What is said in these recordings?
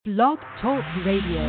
Blog Talk Radio.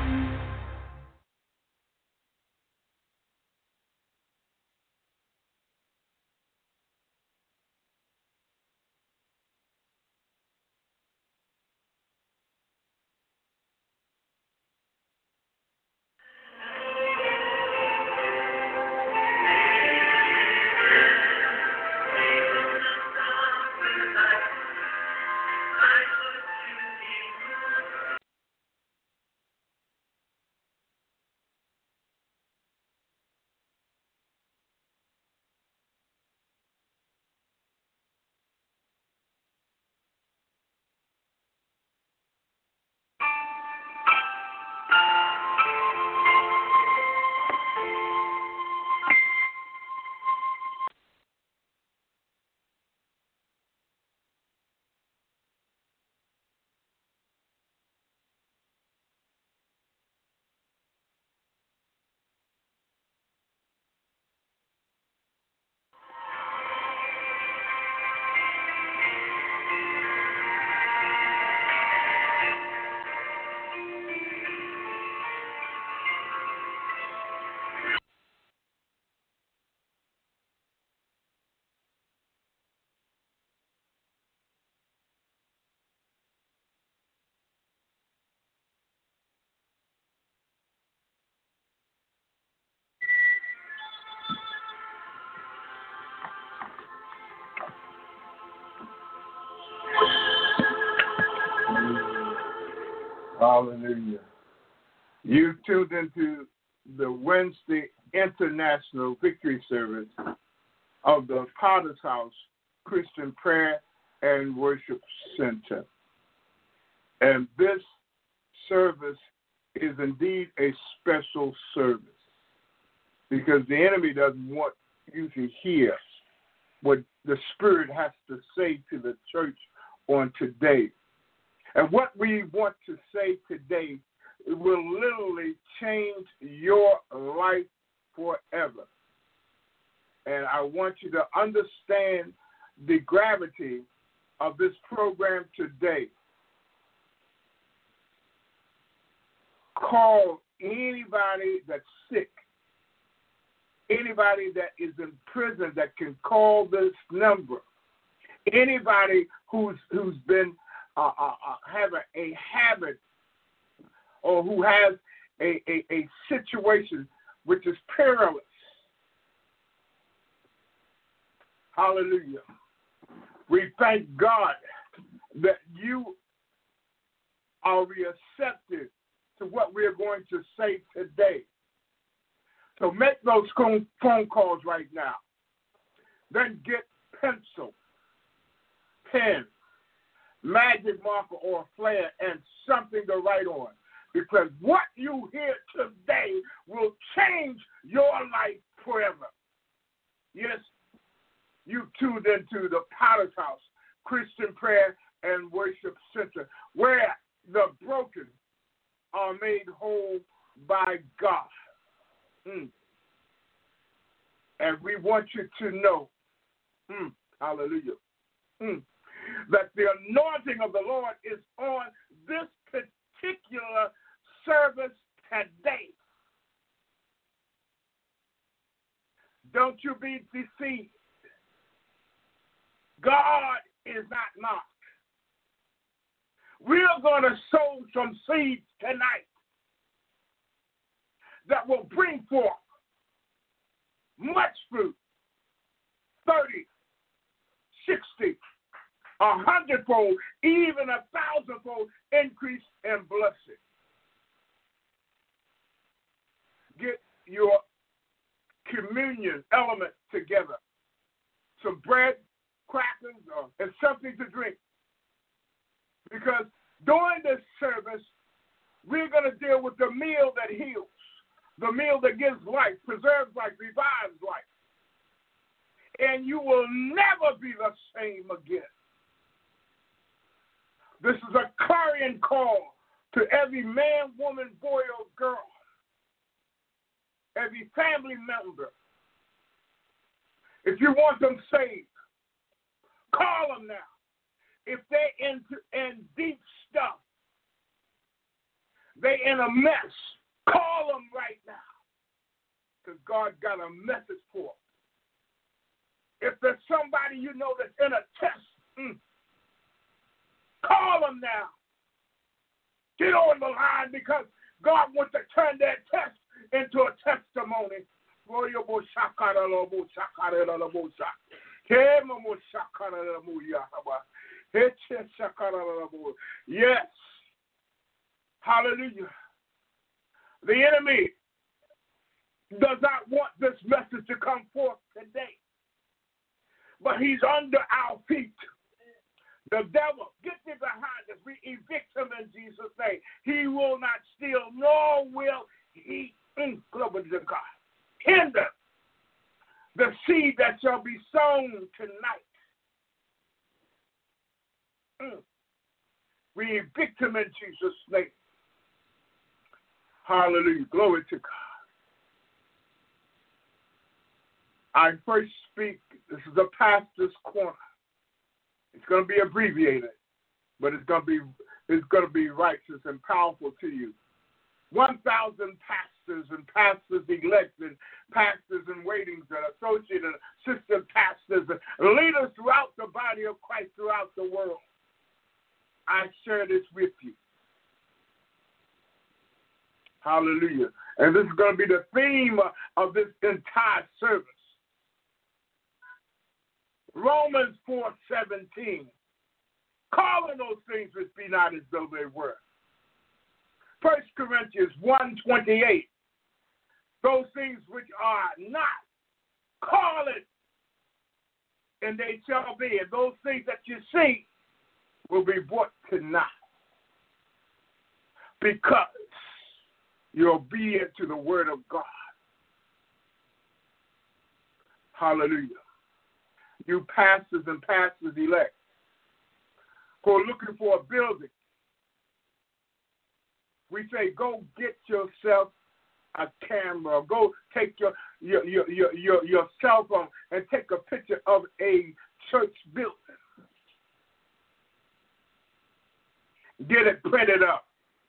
Hallelujah. You tuned into the Wednesday International Victory Service of the Potter's House Christian Prayer and Worship Center. And this service is indeed a special service because the enemy doesn't want you to hear what the Spirit has to say to the church on today. And what we want to say today will literally change your life forever. And I want you to understand the gravity of this program today. Call anybody that's sick, anybody that is in prison that can call this number, anybody who's been having a habit or who has a situation which is perilous. Hallelujah. We thank God that you are receptive to what we are going to say today. So make those phone calls right now. Then get pencil, pen, magic marker or flare, and something to write on. Because what you hear today will change your life forever. Yes, you tuned into the Potter's House Christian Prayer and Worship Center, where the broken are made whole by God. And we want you to know, hallelujah, that the anointing of the Lord is on this particular service today. Don't you be deceived. God is not mocked. We're going to sow some seeds tonight that will bring forth much fruit, 30, 60, 100-fold, even 1,000-fold increase in blessing. Get your communion element together. Some bread, crackers, and something to drink. Because during this service, we're going to deal with the meal that heals, the meal that gives life, preserves life, revives life. And you will never be the same again. This is a clarion call to every man, woman, boy, or girl, every family member. If you want them saved, call them now. If they're in deep stuff, They in a mess. Call them right now. Because God got a message for them. If there's somebody you know that's in a test, call them now. Get on the line because God wants to turn that test into a testimony. Yes. Hallelujah. The enemy does not want this message to come forth today. But he's under our feet. The devil, get thee behind us. We evict him in Jesus' name. He will not steal, nor will he, glory to God, hinder the seed that shall be sown tonight. We evict him in Jesus' name. Hallelujah. Glory to God. I first speak, this is a pastor's corner. It's going to be abbreviated, but it's going to be righteous and powerful to you. 1,000 pastors and pastors-elect and pastors in waiting and associate and assistant pastors and leaders throughout the body of Christ throughout the world. I share this with you. Hallelujah. And this is going to be the theme of this entire service. Romans 4:17. Calling those things which be not as though they were. 1 Corinthians 1:28. Those things which are not, call it, and they shall be. And those things that you see will be brought to naught. Because you're obedient to the word of God. Hallelujah. You pastors and pastors-elect who are looking for a building, we say, go get yourself a camera. Go take your cell phone and take a picture of a church building. Get it printed up.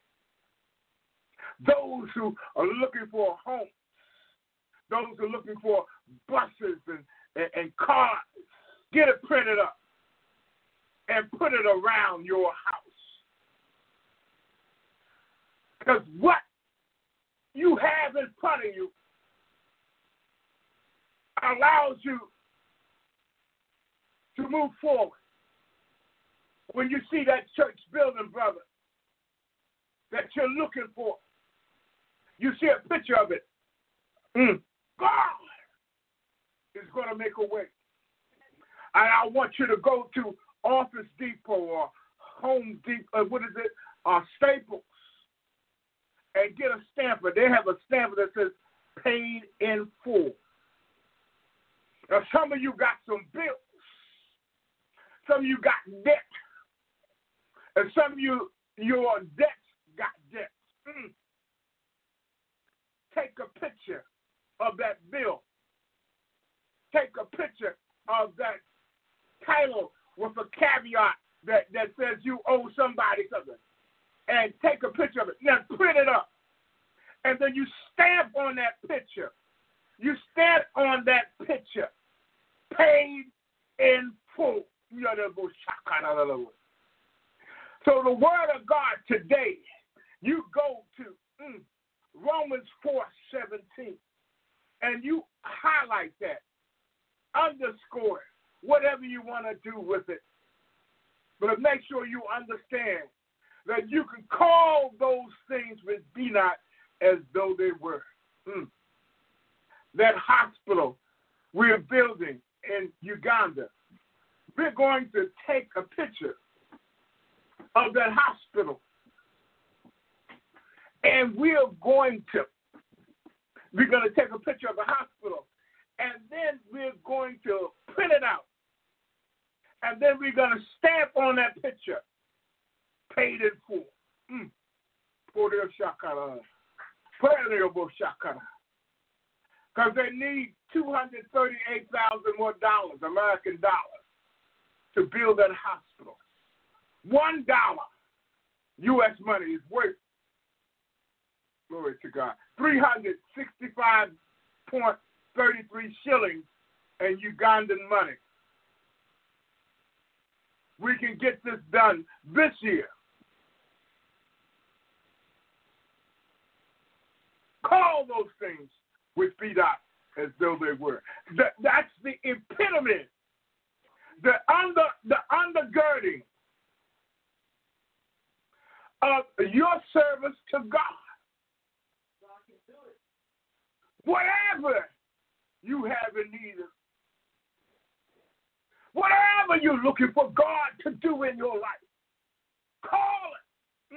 Those who are looking for homes, those who are looking for buses and cars, get it printed up and put it around your house. Because what you have in front of you allows you to move forward. When you see that church building, brother, that you're looking for, you see a picture of it. God is going to make a way. And I want you to go to Office Depot or Home Depot, Staples, and get a stamper. They have a stamper that says paid in full. Now, some of you got some bills. Some of you got debt. And some of your debts got debt. Take a picture of that bill. Take a picture of that title with a caveat that says you owe somebody something. And take a picture of it. Now print it up. And then you stamp on that picture. You stamp on that picture. Paid in full. So the word of God today, you go to Romans 4:17, and you highlight that, underscore it, whatever you want to do with it. But make sure you understand that you can call those things which be not as though they were. That hospital we're building in Uganda, we're going to take a picture of that hospital. And we're going to take a picture of the hospital, and then we're going to print it out. And then we're going to stamp on that picture, paid in full. Because they need $238,000 more American dollars, to build that hospital. $1 U.S. money is worth Glory to God. 365.33 shillings in Ugandan money. We can get this done this year. Call those things which be not as though they were. That's the epitome, the undergirding of your service to God. Whatever you have in need of, whatever you're looking for God to do in your life, call it.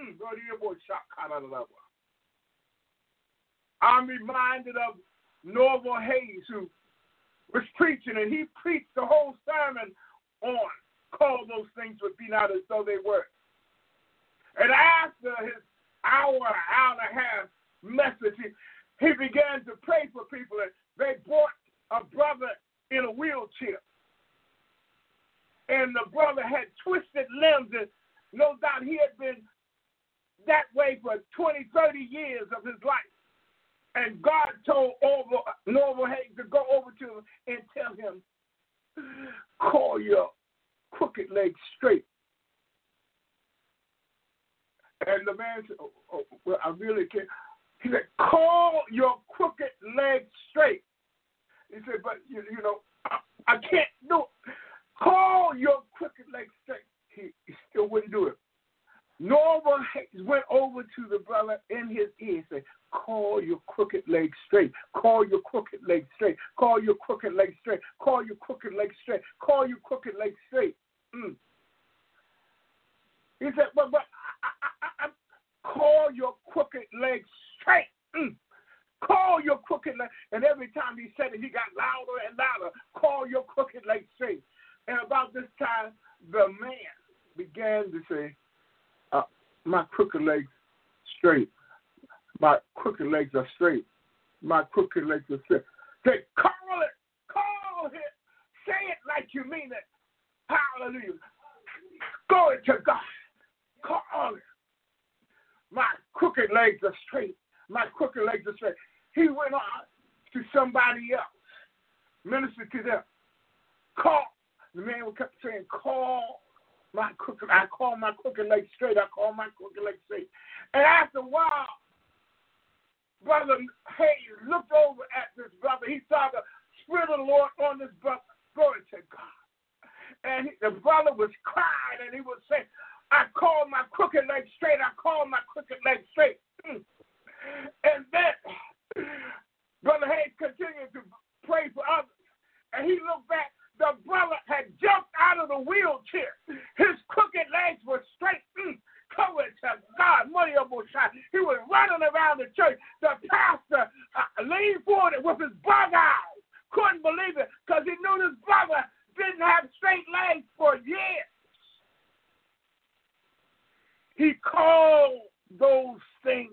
I'm reminded of Norval Hayes, who was preaching, and he preached the whole sermon on call those things would be not as though they were. And after his hour and a half message, he began to pray for people, and they brought a brother in a wheelchair. And the brother had twisted limbs, and no doubt he had been that way for 20, 30 years of his life. And God told Norval Hayes to go over to him and tell him, call your crooked leg straight. And the man said, well, I really can't. He said, call your crooked leg straight. He said, but, you know, I can't do it. Call your crooked leg straight. He still wouldn't do it. Norval Hayes went over to the brother in his ear and said, call your crooked leg straight. Call your crooked leg straight. Call your crooked leg straight. Call your crooked leg straight. Call your crooked leg straight. He said, but I call your crooked leg straight. Call your crooked leg. And every time he said it, he got louder and louder. Call your crooked leg straight. And about this time, the man began to say, my crooked legs straight. My crooked legs are straight. My crooked legs are straight. Say, call it. Call it. Say it like you mean it. Hallelujah. Glory to God. Call it. My crooked legs are straight. My crooked legs are straight. He went on to somebody else. Ministered to them. Call. The man kept saying, call my crooked. I call my crooked leg straight. I call my crooked leg straight. And after a while, Brother Hayes looked over at this brother. He saw the Spirit of the Lord on this brother. Glory to God. And the brother was crying, and he was saying, I call my crooked leg straight. I call my crooked leg straight. And then Brother Hayes continued to pray for others. And he looked back. The brother had jumped out of the wheelchair. His crooked legs were straight. Glory to God. He was running around the church. The pastor leaned forward with his bug eyes. Couldn't believe it because he knew this brother didn't have straight legs for years. He called those things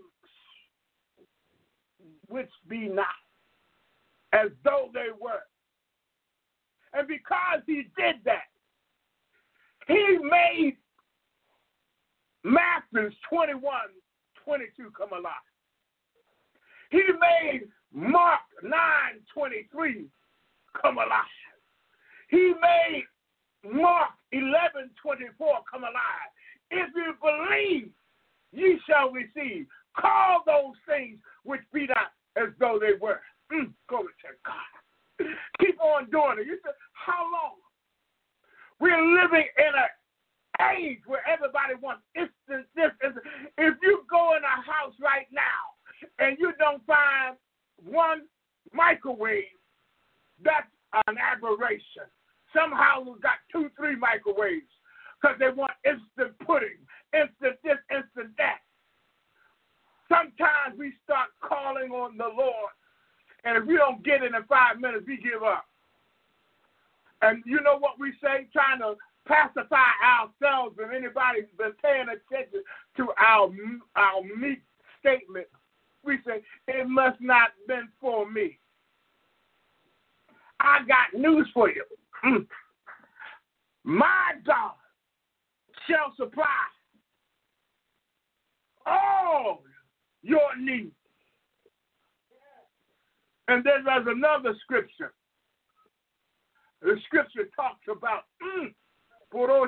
which be not as though they were. And because he did that, he made Matthew 21:22 come alive. He made Mark 9:23 come alive. He made Mark 11:24 come alive. If you believe, ye shall receive. Call those things which be not as though they were. Glory to God. Keep on doing it. You say, how long? We're living in an age where everybody wants instant this. If you go in a house right now and you don't find one microwave, that's an aberration. Some houses got 2, 3 microwaves because they want instant pudding, instant this, instant that. Sometimes we start calling on the Lord, and if we don't get it in 5 minutes, we give up. And you know what we say, trying to pacify ourselves, and anybody's been paying attention to our meek statement, we say, it must not have been for me. I got news for you. My God shall supply all your needs And then there's another scripture. The scripture talks about the Lord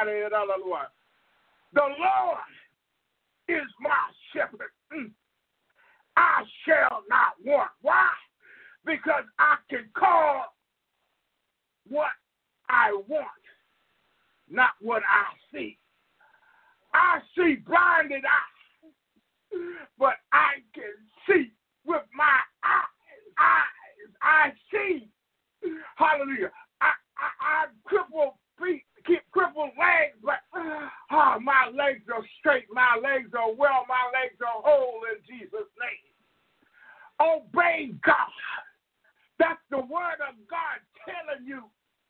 is my shepherd. I shall not want. Why? Because I can call what I want, not what I see. I see blinded eyes, but I can see with my eyes. I see. Hallelujah. I crippled feet, keep crippled legs, but my legs are straight. My legs are well. My legs are whole in Jesus' name. Obey God. That's the word of God telling you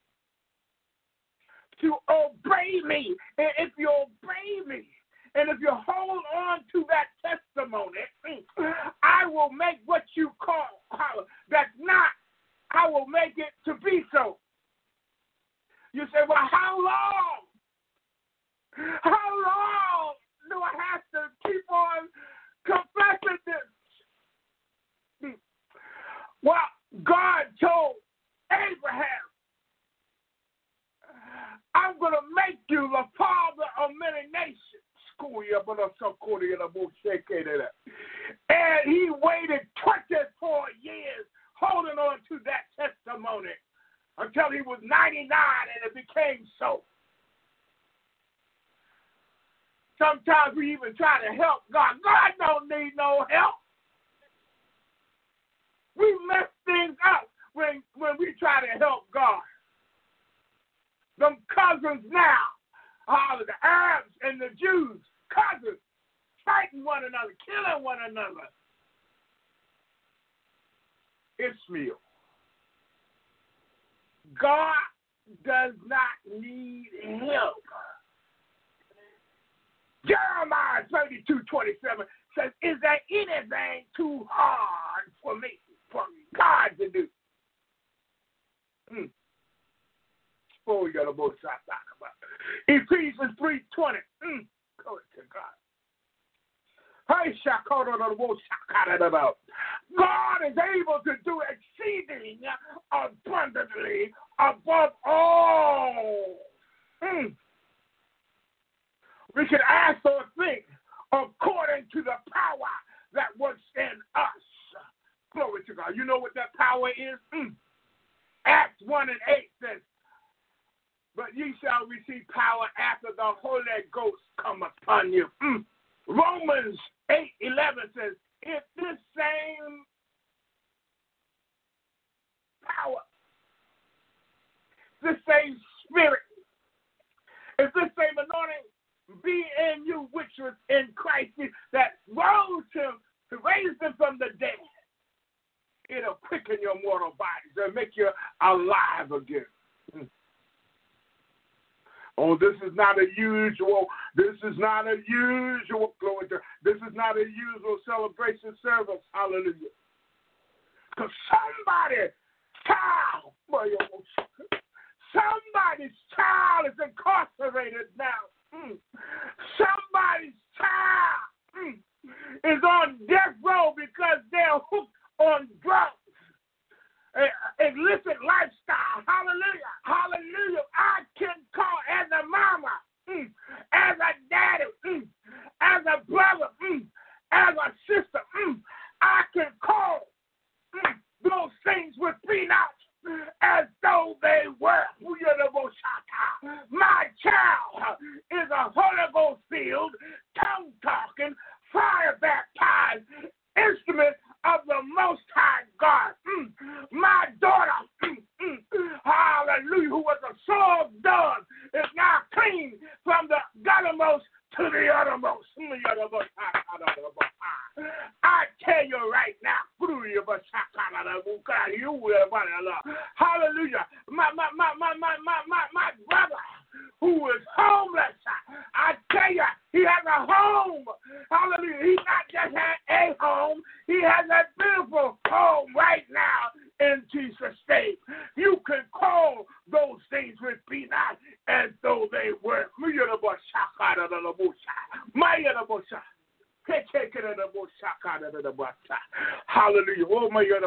to obey me. And if you obey me, and if you hold on to that testimony, I will make what you call that's not. I will make it to be so. You say, well, how long? How long do I have to keep on confessing this? Well, God told Abraham, I'm going to make you the father of many nations. And he waited 24 years holding on to that testimony until he was 99 and it became so. Sometimes we even try to help God. God don't need no help. We mess things up when we try to help God. Them cousins now, the Arabs and the Jews, cousins, fighting one another, killing one another. Ishmael. God does not need help. Jeremiah 32:27 says, is there anything too hard for me, for God to do? Oh, you got a both sides talking about. Ephesians 3:20. Glory to God. God is able to do exceeding abundantly above all. We can ask or think according to the power that works in us. Glory to God. You know what that power is? Acts 1:8 says, but ye shall receive power after the Holy Ghost come upon you. Romans 8:11 says, if this same power, this same spirit, if this same anointing be in you, which was in Christ, that rose him, to raise him from the dead, it'll quicken your mortal bodies and make you alive again. Oh, this is not a usual, glory to, this is not a usual celebration service. Hallelujah. Because somebody's child is incarcerated now. Somebody's child is on death row because they're hooked on drugs. Illicit lifestyle. Hallelujah. Hallelujah. I can call as a mama, as a daddy, as a brother, as a sister. I can call those things with peanuts as though they were. My child is a Holy Ghost filled, tongue talking, fire baptized instrument of the Most High God. My daughter, hallelujah, who was a soul dog, is now clean from the guttermost to the uttermost. I tell you right now, hallelujah, my brother who is homeless, I tell you, he has a home. Hallelujah. He not just had a home, he has a beautiful home right now in Jesus' name. You can call those things with peanuts as though they were. Hallelujah. Oh, my God.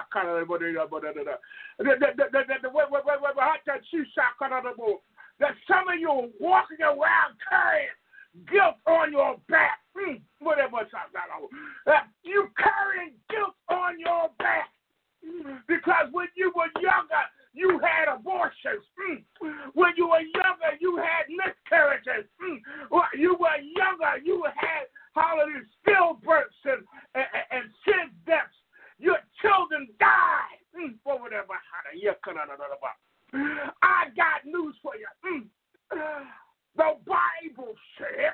That some of you are walking around carrying guilt on your back. Whatever. You carrying guilt on your back. Because when you were younger, you had abortions. When you were younger, you had miscarriages. When you were younger, you had, hallelujah, stillbirths and sin deaths. Your children died. For whatever. I got news for you. The Bible said,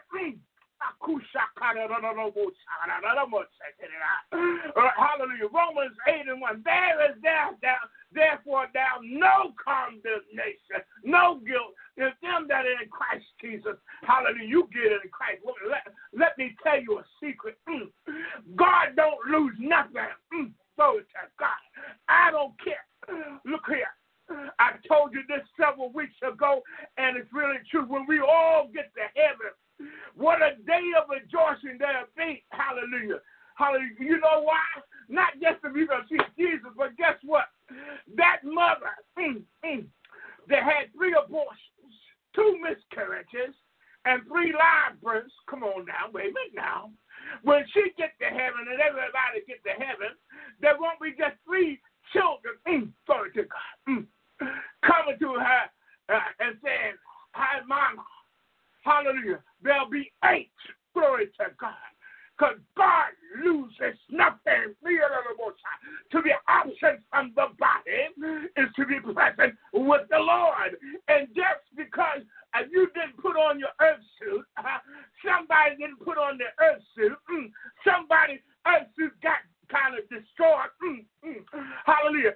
hallelujah, Romans 8:1, there is therefore now no condemnation, no guilt in them that are in Christ Jesus. Hallelujah, you get in Christ. Let me tell you a secret. God don't lose nothing. So it's God. I don't care. Look here. I told you this several weeks ago, and it's really true. When we all get to heaven, what a day of rejoicing there'll be. Hallelujah. Hallelujah. You know why? Not just if you're going to see Jesus, but guess what? That mother that had 3 abortions, 2 miscarriages, and 3 live births. Come on now. Wait a minute now. When she gets to heaven and everybody gets to heaven, there won't be just 3 children. Glory to God. Coming to her and saying, hi, Mama. Hallelujah. There'll be 8. Glory to God. Because God loses nothing. To be absent from the body is to be present with the Lord. And just because you didn't put on your earth suit, somebody didn't put on their earth suit, somebody's earth suit got kind of destroyed. Hallelujah.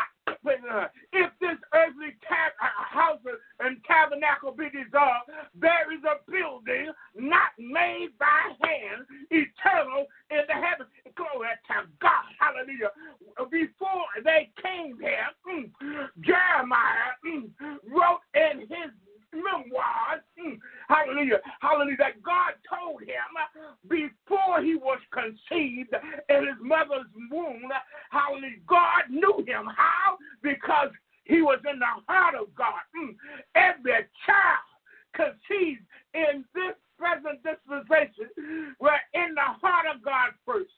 If this earthly house and tabernacle be dissolved, there is a building not made by hand, eternal in the heavens. Glory to God. Hallelujah. Before they came here, Jeremiah wrote in his memoirs, hallelujah, hallelujah, that God told him before he was conceived in his mother's womb, hallelujah, God knew him. How? Because he was in the heart of God. Every child conceived in this present dispensation were in the heart of God first.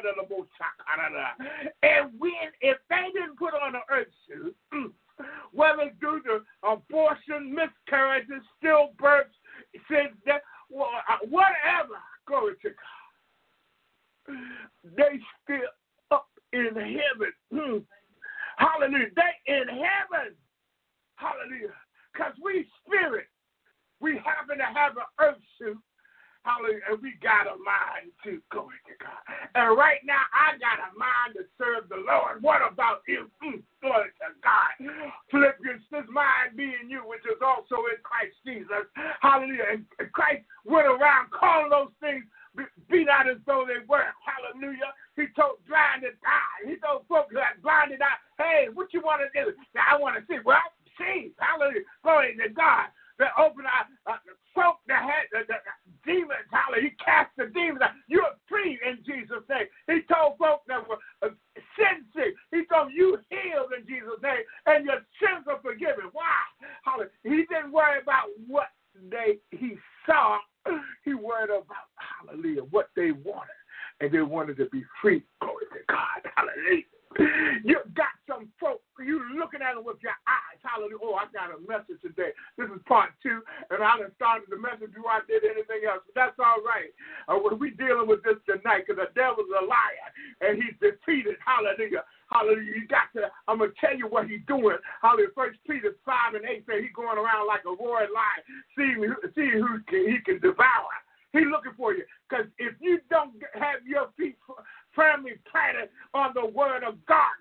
And if they didn't put on an earth suit, whether due to abortion, miscarriages, stillbirths, sin, death, whatever, glory to God, they still up in heaven. Hallelujah. They in heaven. Hallelujah. Because we spirit, we happen to have an earth suit. Hallelujah. And we got a mind to go to God. And right now, I got a mind to serve the Lord. What about you? Glory to God. Philippians, this mind be in you, which is also in Christ Jesus. Hallelujah. And Christ went around calling those things be not as though they were. Hallelujah. He told blinded eyes. He told folks that blinded eyes, hey, what you want to do? Now, I want to see. Well, see. Hallelujah. Glory to God. That open our folk that had the demons, hallelujah. He cast the demons out. You're free in Jesus' name. He told folk that were sin sick. He told you healed in Jesus' name, and your sins are forgiven. Why? Hallelujah. He didn't worry about what he saw. He worried about, hallelujah, what they wanted. And they wanted to be free. Glory to God. Hallelujah. You got some folk, you looking at them with your eyes. Hallelujah. Oh, I got a message today. This is part 2, and I done started the message before I did anything else. But that's all right. We're dealing with this tonight because the devil's a liar, and he's defeated. Hallelujah. Hallelujah. You got to, I'm going to tell you what he's doing. Hallelujah. 1 Peter 5:8 says he's going around like a roaring lion, seeing who he can devour. He's looking for you. Because if you don't have your feet firmly planted on the word of God,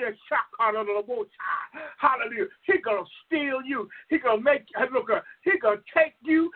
hallelujah, he's going to steal you. He's going to make, look, he's going to take you,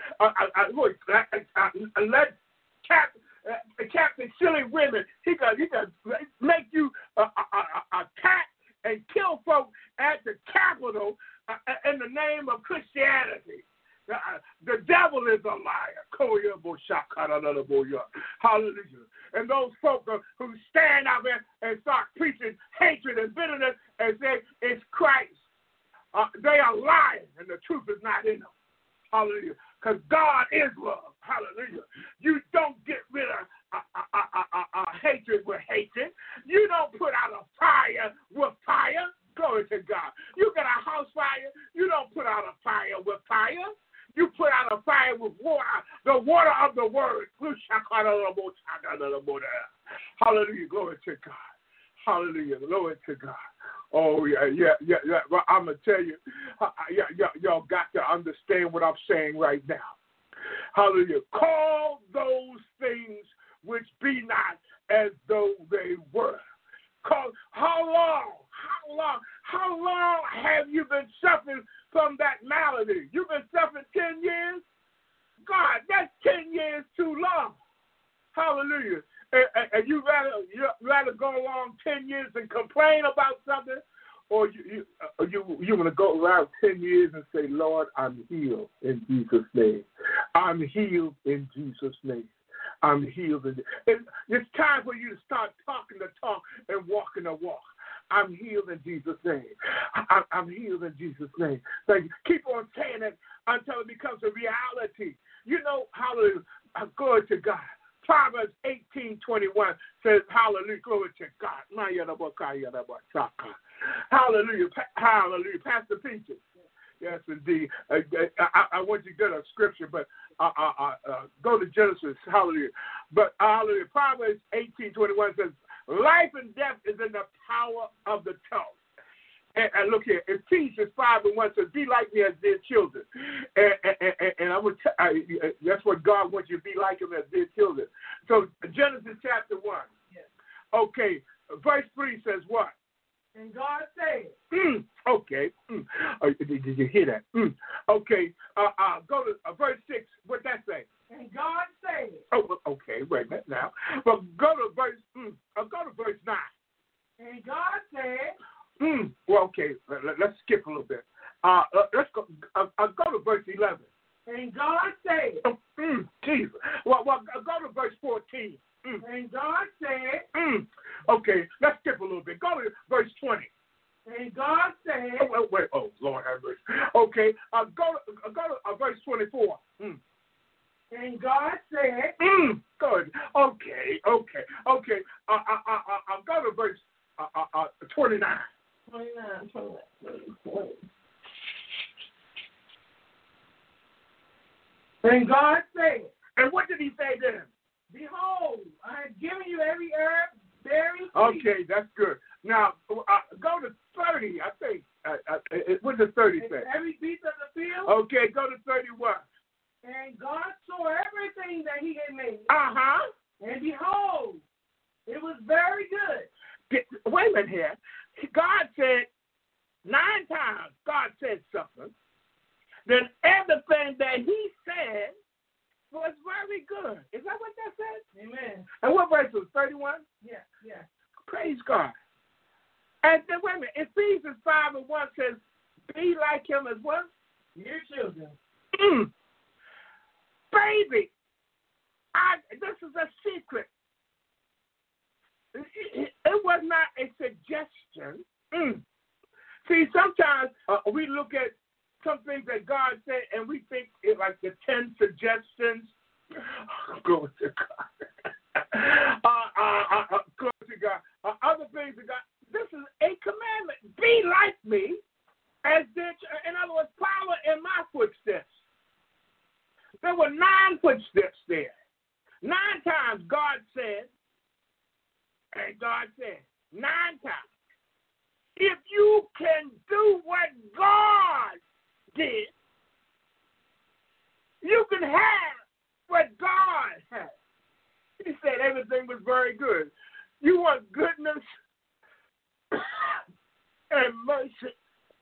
let Captain Silly Women, he can make you attack and kill folks at the Capitol in the name of Christianity. The devil is a liar. Hallelujah. And those those folks who stand out there and start preaching hatred and bitterness and say it's Christ. They are lying, and the truth is not in them. Hallelujah. Because God is love. Hallelujah. You don't get rid of hatred with hatred. You don't put out a fire with fire. Glory to God. You got a house fire. You don't put out a fire with fire. You put out a fire with water, the water of the word. Hallelujah. Glory to God. Hallelujah. Glory to God. Oh, yeah. Well, I'm going to tell you, y'all got to understand what I'm saying right now. Hallelujah. Call those things which be not as though they were. How long have you been suffering from that malady? You've been suffering 10 years? God, that's 10 years too long. Hallelujah. And you rather go along 10 years and complain about something, or you want to go around 10 years and say, Lord, I'm healed in Jesus' name. I'm healed in Jesus' name. I'm healed. It's time for you to start talking the talk and walking the walk. I'm healed in Jesus' name. I'm healed in Jesus' name. Thank you. Keep on saying it until it becomes a reality. You know, hallelujah, glory to God. Proverbs 18:21 says, hallelujah, glory to God. Hallelujah, hallelujah. Pastor Peaches. Yes, indeed. I want you to get a scripture, but go to Genesis. Hallelujah. But hallelujah. Proverbs 18:21 says, life and death is in the power of the tongue. And look here, Ephesians 5:1 says, be like me as dear children. And I would that's what God wants you to be like him as dear children. So Genesis chapter 1. Yes. Okay, verse 3 says what? And God said. Okay. Did you hear that? Okay. Go to verse 6. What'd that say? And God said. Oh, okay. Wait a minute now. But go to verse 9. And God said. Well, okay. Let's skip a little bit. Let's go. Go to verse 11. And God said. Jesus. Well, go to verse 14. And God said. Okay, let's skip a little bit. Go to verse 20. And God said. Wait. Oh, Lord have mercy. Okay, go to verse 24. And God said. Good. Okay. Go to verse 29. 29. And God said. And what did he say then? Behold, I have given you every herb bearing seed. Okay, that's good. Now, go to 30, I think. What does 30 say? Every beast of the field. Okay, go to 31. And God saw everything that he had made. And behold, it was very good. Wait a minute here. God said, 9 times God said something. Then everything that he said was very good. Is that what that said? Amen. And what verse was 31? Yeah. Praise God. And then wait a minute. Ephesians 5:1 says, be like him as what? Dear children. Baby, this is a secret. It was not a suggestion. See, sometimes we look at some things that God said, and we think it's like the 10 suggestions. Glory to God. Glory to God. Other things that God. This is a commandment. Be like me, as did. In other words, follow in my footsteps. There were 9 footsteps there. 9 times God said, and God said 9 times. If you can do what God did, you can have what God had. He said everything was very good. You want goodness and mercy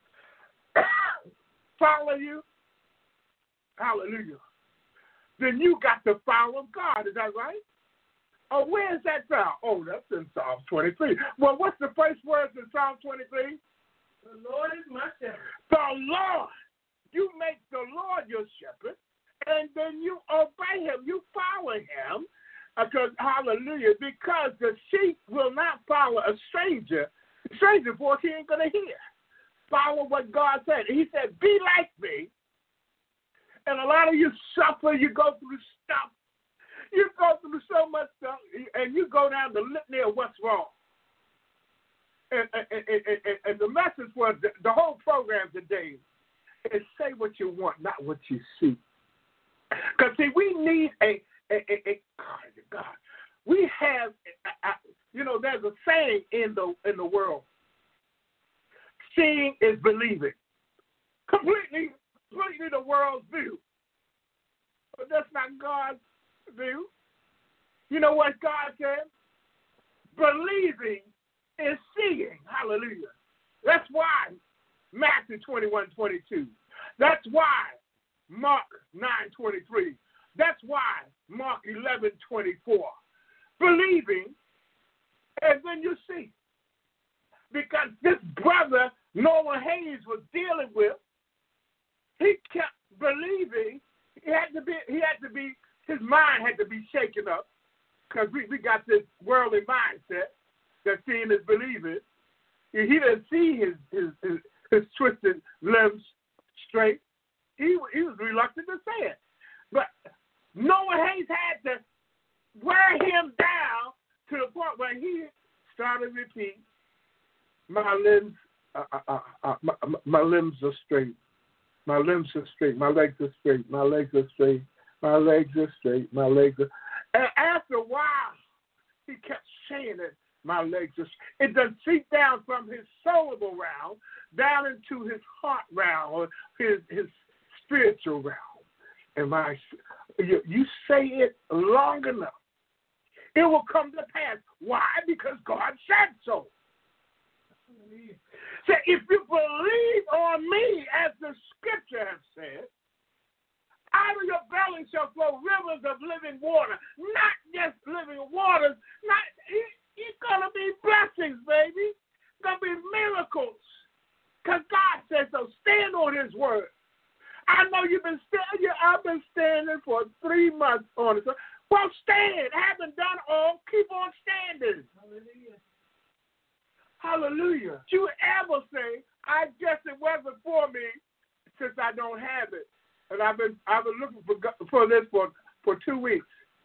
follow you? Hallelujah. Then you got to follow God. Is that right? Oh, where is that found? Oh, that's in Psalm 23. Well, what's the first words in Psalm 23? The Lord is my shepherd. The Lord. You make the Lord your shepherd, and then you obey him. You follow him. Hallelujah, because the sheep will not follow a stranger. The stranger voice he ain't going to hear. Follow what God said. He said, be like me. And a lot of you suffer, you go through stuff. You go through so much stuff, and you go down the litany of what's wrong. And the message was, the whole program today is say what you want, not what you see. Because, see, we need God. We have, there's a saying in the world. Seeing is believing. Completely the world's view. But that's not God's view. You know what God said? Believing is seeing. Hallelujah. That's why Matthew 21:22. That's why Mark 9:23. That's why Mark 11:24. Believing, and then you see. Because this brother Noah Hayes was dealing with, he kept believing. His mind had to be shaken up, because we got this worldly mindset that seeing is believing. He didn't see his twisted limbs straight. He was reluctant to say it. But Noah Hayes had to wear him down to the point where he started repeating, my limbs are straight. My limbs are straight. My legs are straight. My legs are straight. My legs are straight. My legs are. And after a while, he kept saying it. My legs are straight. It does seep down from his soulable realm down into his heart realm, or his spiritual realm. And you say it long enough, it will come to pass. Why? Because God said so. So if you believe on me, as the scripture has said, out of your belly shall flow rivers of living water. Not just living waters. It's going to be blessings, baby. It's going to be miracles. Because God says so. Stand on his word. I know you've been standing. I've been standing for 3 months on it. Well, stand. Haven't done all. Keep on standing. Hallelujah. Hallelujah. Do you ever say, I guess it wasn't for me since I don't have it? And I've been looking for this for 2 weeks.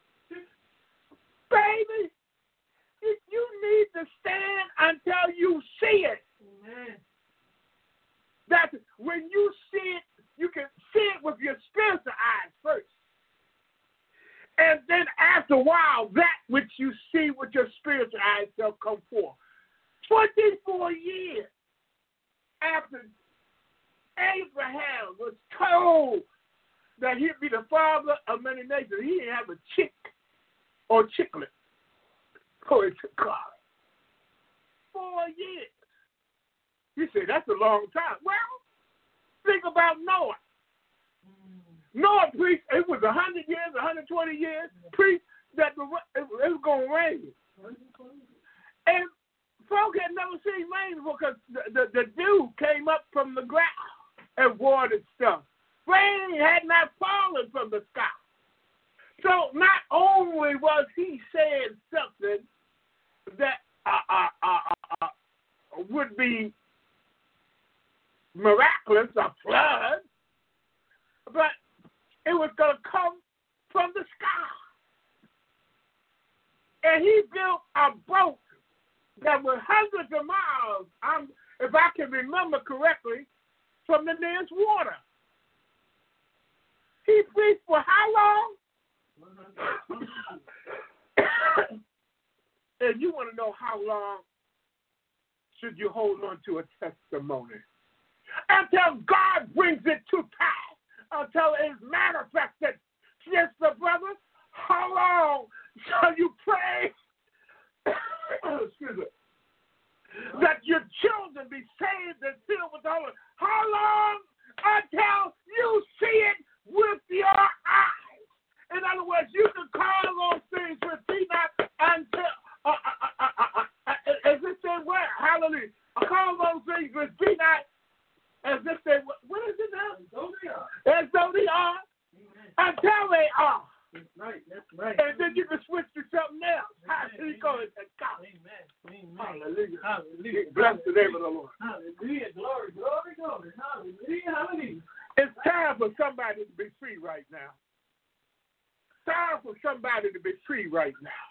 Baby, you need to stand until you see it. Amen. That's when you see it, you can see it with your spiritual eyes first. And then after a while, that which you see with your spiritual eyes shall come forth. 24 years after Abraham was told that he'd be the father of many nations, he didn't have a chick or chicklet. Glory to God. 4 years. You say, that's a long time. Well, think about Noah. Noah preached, it was 100 years, 120 years, preached that it was going to rain. And folk had never seen rain before, because the dew came up from the ground and watered stuff. Rain had not fallen from the sky. So not only was he saying something that would be miraculous, a flood, but it was going to come from the sky. And he built a boat that was hundreds of miles, if I can remember correctly, from the nearest water. He preached for how long? And you want to know how long should you hold on to a testimony? Until God brings it to pass, until it is manifested. Yes, brother, how long shall you pray that your children be saved and filled with the Holy Spirit? How long until you see it with your eyes? In other words, you can call those things which be not until, as it said where? Hallelujah. Call those things which be not, as if they, what is it now? As though they are. Until they are. That's right. That's right. And then you can switch to something else. Hallelujah. Glory to God. Amen. Amen. Hallelujah. Hallelujah. Bless the name of the Lord. Hallelujah. Glory, glory, glory. Hallelujah. Hallelujah. It's time for somebody to be free right now. Time for somebody to be free right now.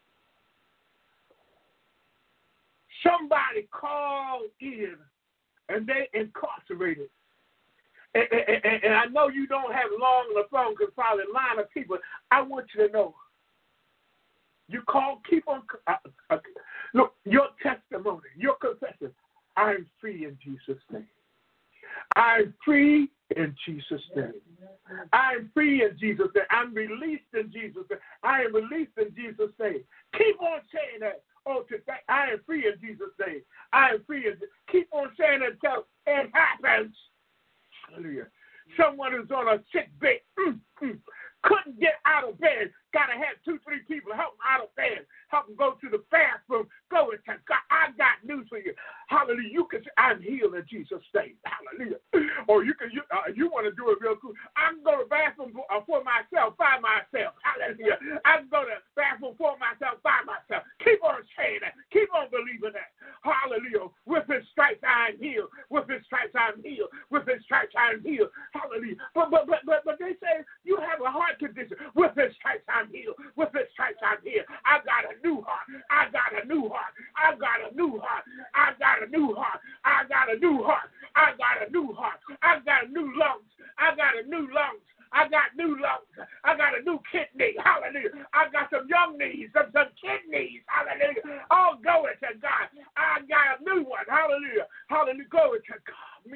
Somebody called in and they incarcerated. And I know you don't have long on the phone because probably a line of people. I want you to know. You call, keep on. Look, your testimony, your confession. I'm free in Jesus' name. I'm free in Jesus' name. I'm free in Jesus' name. I'm released in Jesus' name. I am released in Jesus' name. Keep on saying that. Oh, today I am free in Jesus' name. I am free in. Keep on saying it until it happens. Hallelujah. Someone who's on a sick bed, couldn't get out of bed, got to have 2-3 people help them out of bed, help them go to the bathroom, go and tell God, I got news for you. Hallelujah. You can say, I'm healed in Jesus' name. Hallelujah. Or you want to do it real cool. I can go to the bathroom for myself, by myself. Hallelujah. I can go to the bathroom for myself, by myself. Keep on saying that. Keep on believing that. Hallelujah. With his stripes I'm healed. With his stripes I'm healed. With his stripes I'm healed. Hallelujah. But they say you have a heart condition. With his stripes I'm healed. With his stripes I'm healed. I got a new heart. I got a new heart. I got a new heart. I got a new heart. I got a new heart. I got a new heart. I got new lungs. I got a new lungs. I got new lungs. I got a new kidney. Hallelujah. I got some young knees, some kidneys. Hallelujah. Oh, glory to God. I got a new one. Hallelujah. Hallelujah. Glory to God.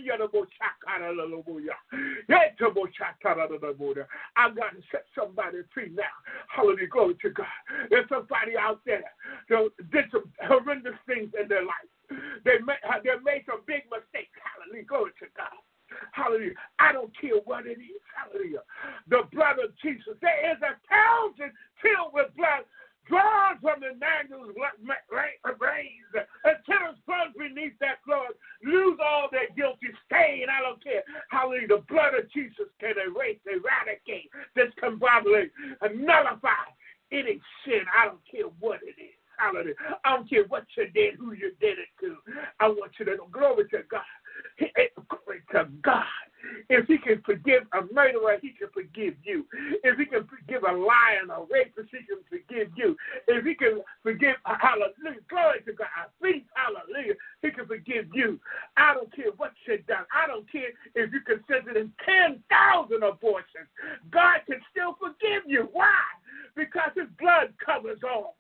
I got to set somebody free now. Hallelujah. Glory to God. There's somebody out there that did some horrendous things in their life. They made some big mistakes. Hallelujah. Glory to God. Hallelujah. I don't care what it is. Hallelujah. The blood of Jesus. There is a fountain filled with blood drawn from the Emmanuel's veins until it flows beneath that blood. Lose all their guilty stain. I don't care. Hallelujah. The blood of Jesus can erase, eradicate, discombobulate, and nullify any sin. I don't care what it is. Hallelujah. I don't care what you did, who you did it to. I want you to know. Glory to God. Glory to God. If he can forgive a murderer, he can forgive you. If he can forgive a liar, a rapist, he can forgive you. If he can forgive, hallelujah, glory to God, I think, hallelujah, he can forgive you. I don't care what you've done. I don't care if you consented in 10,000 abortions. God can still forgive you. Why? Because his blood covers all.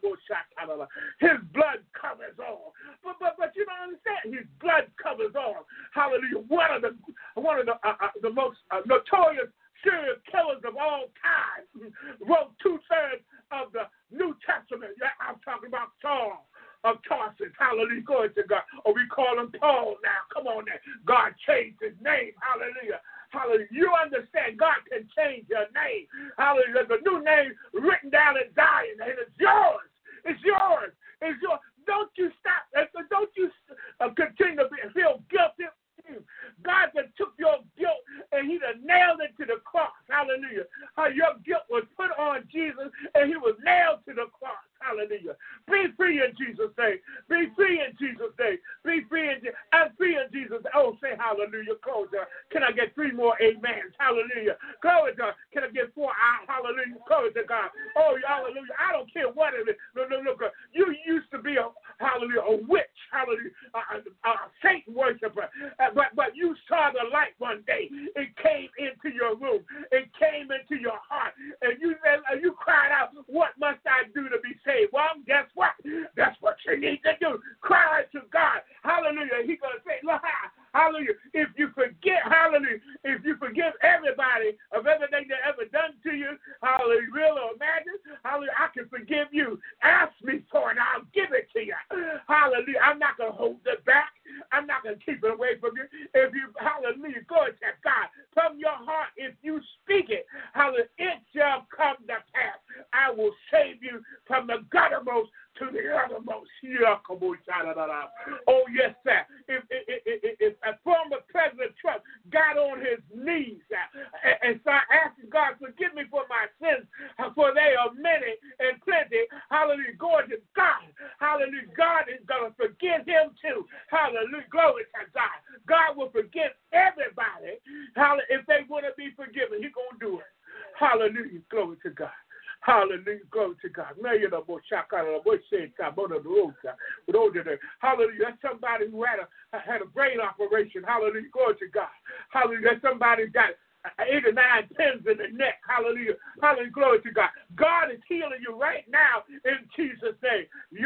His blood covers all. But you don't understand. His blood covers all. Hallelujah. One of the most notorious serial killers of all time wrote 2/3 of the New Testament. Yeah, I'm talking about Saul of Tarsus. Hallelujah. Glory to God. Or we call him Paul now. Come on now. God changed his name. Hallelujah. Hallelujah. You understand God can change your name. Hallelujah. There's a new name written down in Zion, and it's yours. It's yours. It's yours. Don't you stop. Don't you continue to feel guilty. God that took your guilt and he done nailed it to the cross. Hallelujah. How your guilt was put on Jesus and he was nailed to the cross. Hallelujah. Be free in Jesus' name. Be free in Jesus' name. Be free in Jesus' name. I'm free in Jesus' name. Oh, say hallelujah. Glory to God. Can I get 3 more amens? Hallelujah. Glory to God. Can I get 4? Hallelujah. Glory to God. Oh, hallelujah. I don't care what it is. Look. You used to be a witch. Hallelujah. A Satan worshiper. But you saw the light one day. It came into your room. It came into your heart. And you cried out, what must I do to be saved? Well, guess what? That's what you need to do. Cry to God. Hallelujah. He's going to say, look, hallelujah. If you forget, hallelujah, if you forgive everybody of everything they ever done to you, hallelujah, real or imagined, hallelujah, I can forgive you. Ask me for it. I'll give it to you. Hallelujah. I'm not going to hold it back. I'm not going to keep it away from you. If you, hallelujah, go to God. From your heart, if you speak it, hallelujah, it shall come to pass. I will save you from the guttermost to the uttermost. Oh, yes, sir. If former President Trump got on his knees and started asking God, forgive me for my sins, for they are many and plenty. Hallelujah. Glory to God. Hallelujah. God is going to forgive him too. Hallelujah. Glory to God. God will forgive everybody. Hallelujah. If they want to be forgiven, he's going to do it. Hallelujah. Glory to God. Hallelujah. Glory to God. Hallelujah. That's somebody who had a brain operation. Hallelujah. Glory to God. Hallelujah. That's somebody who got 8 or 9 pins in the neck. Hallelujah. Hallelujah. Glory to God. God is healing you right now in Jesus' name.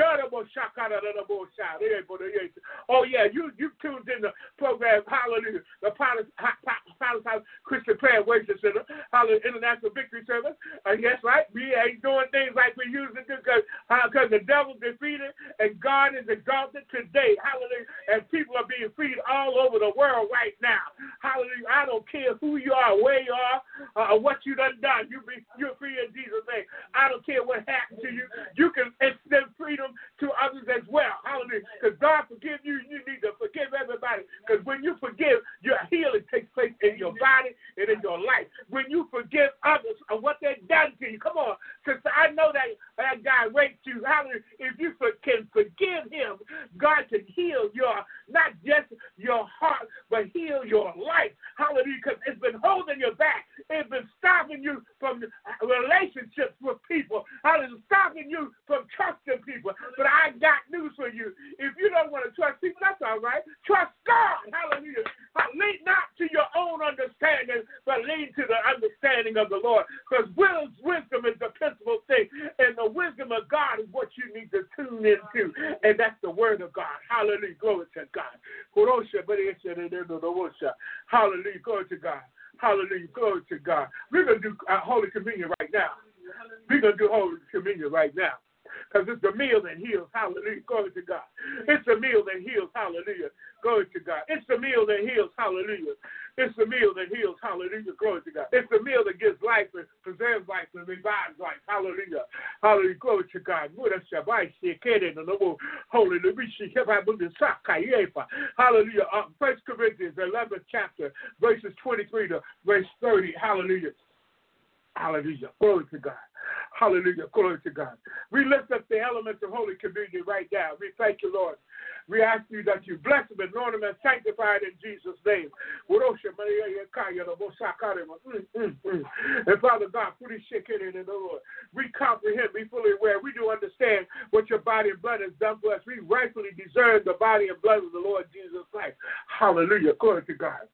Oh, yeah. You tuned in the program. Hallelujah. The Potter's House Christian Prayer and Worship Center. Hallelujah. International Victory Service. Yes, right. We ain't doing things like we used to do because the devil's defeated and God is exalted today. Hallelujah. And people are being freed all over the world right now. Hallelujah. I don't care who you are, where you are, what you done. You're free in Jesus' name. I don't care what happened to you. You can extend freedom to others as well. Hallelujah. Because God forgive you, you need to forgive everybody. Because when you forgive, your healing takes place in your body and in your life. When you forgive others of what they've done to you, come on, sister, I know that guy raped you. Hallelujah. If you can forgive him, God can heal not just your heart, but heal your life. Hallelujah. Because it's been holding you back. It's been stopping you from relationships with people. Hallelujah. Stopping you from trusting people. But I got news for you. If you don't want to trust people, that's all right. Trust God. Hallelujah. Lean not to your own understanding, but lean to the understanding of the Lord. Because wisdom is the principal thing. And the wisdom of God is what you need to tune into. And that's the word of God. Hallelujah. Glory to God. Hallelujah. Glory to God. Hallelujah. Glory to God. We're going to do Holy Communion right now. We're going to do Holy Communion right now. Because it's the meal that heals. Hallelujah. Glory to God. It's the meal that heals. Hallelujah. Glory to God. It's the meal that heals. Hallelujah. It's the meal that heals. Hallelujah. Glory to God. It's the meal that gives life and preserves life and revives life. Hallelujah. Hallelujah. Glory to God. Hallelujah. 1 Corinthians 11th chapter, verses 23 to verse 30. Hallelujah. Hallelujah. Glory to God. Hallelujah. Glory to God. We lift up the elements of Holy Communion right now. We thank you, Lord. We ask you that you bless them, anoint them, and sanctify it in Jesus' name. And Father God, we comprehend, we fully aware, we do understand what your body and blood has done for us. We rightfully deserve the body and blood of the Lord Jesus Christ. Hallelujah. Glory to God.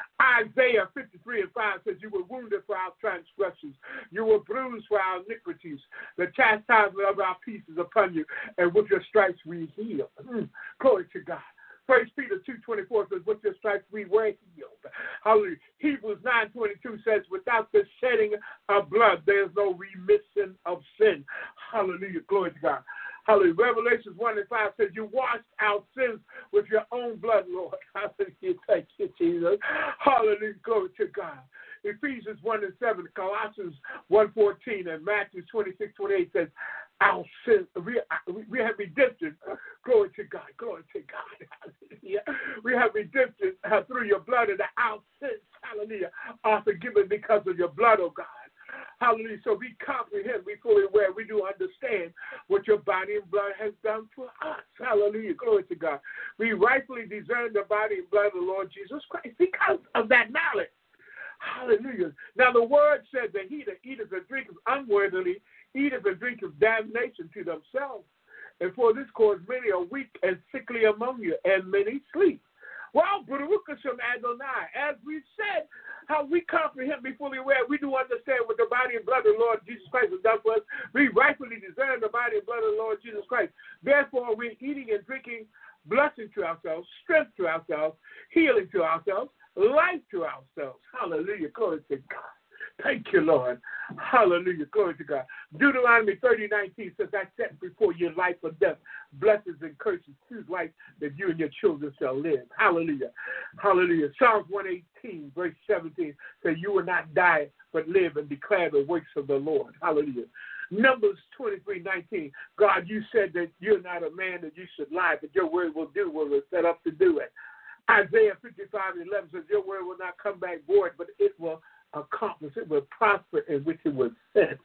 Isaiah 53:5 says, you were wounded for our transgressions. You were bruised for our iniquities. The chastisement of our peace is upon you, and with your stripes we heal. Glory to God. 1 Peter 2:24 says, with your stripes we were healed. Hallelujah. Hebrews 9:22 says, without the shedding of blood, there is no remission of sin. Hallelujah. Glory to God. Hallelujah. Revelations 1:5 says, you washed our sins with your own blood, Lord. Hallelujah. Thank you, Jesus. Hallelujah. Glory to God. Ephesians 1:7, Colossians 1:14, and Matthew 26:28 says, our sins, we have redemption. Glory to God. Glory to God. Hallelujah. We have redemption through your blood, and our sins, hallelujah, are forgiven because of your blood, oh God. Hallelujah. So we comprehend, we fully aware, we do understand what your body and blood has done for us. Hallelujah. Glory to God. We rightfully discern the body and blood of the Lord Jesus Christ because of that knowledge. Hallelujah. Now the word says that he that eateth and drinketh unworthily eateth and drinketh damnation to themselves. And for this cause many are weak and sickly among you, and many sleep. Well, Baruch Hashem Adonai, as we said, how we comprehend, be fully aware, we do understand what the body and blood of the Lord Jesus Christ has done for us. We rightfully discern the body and blood of the Lord Jesus Christ. Therefore, we're eating and drinking blessing to ourselves, strength to ourselves, healing to ourselves, life to ourselves. Hallelujah. Glory to God. Thank you, Lord. Hallelujah. Glory to God. Deuteronomy 30:19 says, I set before you life or death, blessings and curses. Choose life that you and your children shall live. Hallelujah. Hallelujah. Psalms 118, verse 17 says, you will not die, but live and declare the works of the Lord. Hallelujah. Numbers 23:19, God, you said that you're not a man that you should lie, but your word will do what was set up to do it. Isaiah 55:11 says, your word will not come back void, but it will accomplish, it will prosper in which it was sent.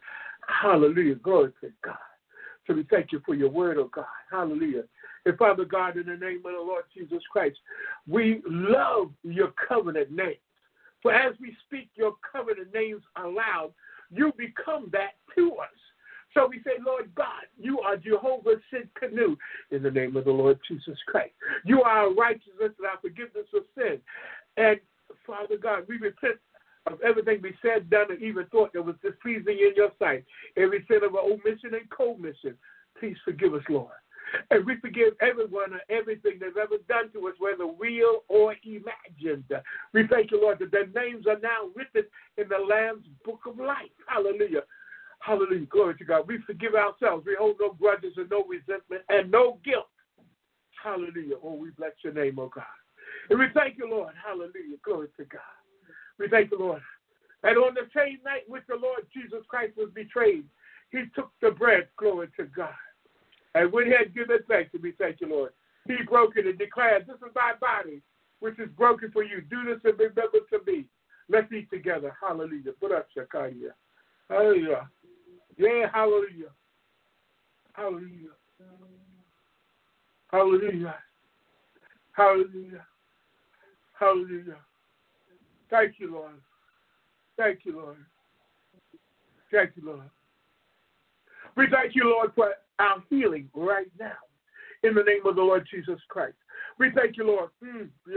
Hallelujah. Glory to God. So we thank you for your word, oh God. Hallelujah. And Father God, in the name of the Lord Jesus Christ, we love your covenant names. For as we speak your covenant names aloud, you become that to us. So we say, Lord God, you are Jehovah Sidkenu in the name of the Lord Jesus Christ. You are our righteousness and our forgiveness of sin. And Father God, we repent of everything we said, done, and even thought that was displeasing in your sight. Every sin of omission and commission. Please forgive us, Lord. And we forgive everyone and everything they've ever done to us, whether real or imagined. We thank you, Lord, that their names are now written in the Lamb's book of life. Hallelujah. Hallelujah. Glory to God. We forgive ourselves. We hold no grudges and no resentment and no guilt. Hallelujah. Oh, we bless your name, oh God. And we thank you, Lord. Hallelujah. Glory to God. We thank you, Lord. And on the same night which the Lord Jesus Christ was betrayed, he took the bread. Glory to God. And when he had given thanks, we thank you, Lord, he broke it and declared, this is my body, which is broken for you. Do this and remember to me. Let's eat together. Hallelujah. Put up, Shakaya. Hallelujah. Yeah, hallelujah. Hallelujah. Hallelujah. Hallelujah. Hallelujah. Thank you, Lord. Thank you, Lord. Thank you, Lord. We thank you, Lord, for our healing right now in the name of the Lord Jesus Christ. We thank you, Lord. We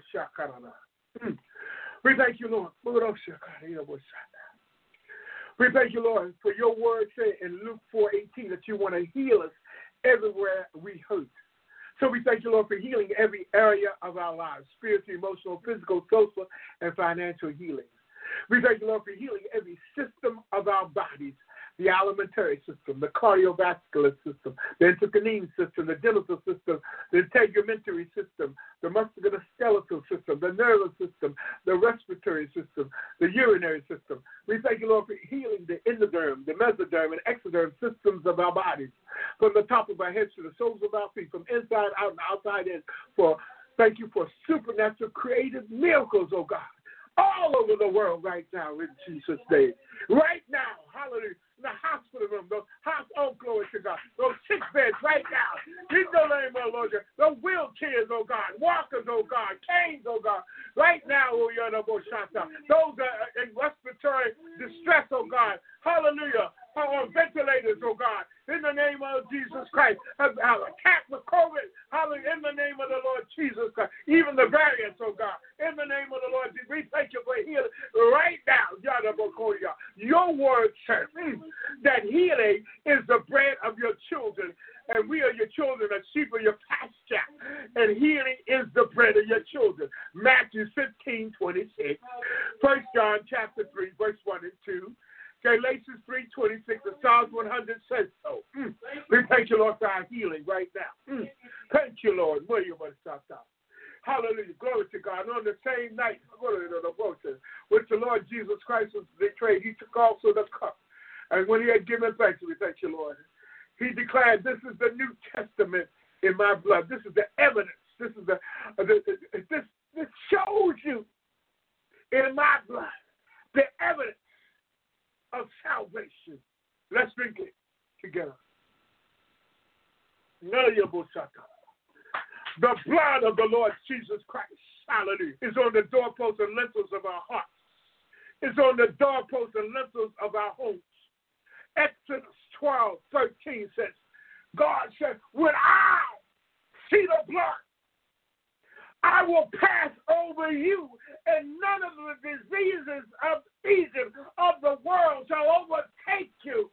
thank you, Lord. We thank you, Lord, for your word saying in Luke 4:18 that you want to heal us everywhere we hurt. So we thank you, Lord, for healing every area of our lives, spiritual, emotional, physical, social, and financial healing. We thank you, Lord, for healing every system of our bodies, the alimentary system, the cardiovascular system, the endocrine system, the genital system, the integumentary system, the musculoskeletal system, the nervous system, the respiratory system, the urinary system. We thank you, Lord, for healing the endoderm, the mesoderm, and exoderm systems of our bodies, from the top of our heads to the soles of our feet, from inside out and outside in. Thank you for supernatural creative miracles, oh God, all over the world right now in Jesus' name. Right now, hallelujah. In the hospital room, those glory to God, those sick beds right now, in the name of the Lord, the wheelchairs, oh God, walkers, oh God, canes, oh God, right now, oh Yanaboshata, those in respiratory distress, oh God, hallelujah, on ventilators, oh God, in the name of Jesus Christ, attack with COVID, hallelujah, in the name of the Lord Jesus Christ, even the variants, oh God, in the name of the Lord Jesus, we thank you for healing right now, Yanabokoya. Your word says that healing is the bread of your children, and we are your children, a sheep of your pasture, and healing is the bread of your children. Matthew 15:26, 1 John chapter 3, verse 1 and 2, Galatians 3:26, the Psalms 100 says so. We thank you, Lord, for our healing right now. Thank you, Lord. Hallelujah. Glory to God. And on the same night, which the Lord Jesus Christ was betrayed, he took also the cup. And when he had given thanks, we thank you, Lord, he declared, this is the New Testament in my blood. This is the evidence. This shows you in my blood the evidence of salvation. Let's drink it together. The blood of the Lord Jesus Christ, hallelujah, is on the doorposts and lintels of our hearts. It's on the doorposts and lintels of our homes. Exodus 12:13 says, God said, when I see the blood, I will pass over you, and none of the diseases of Egypt, of the world, shall overtake you.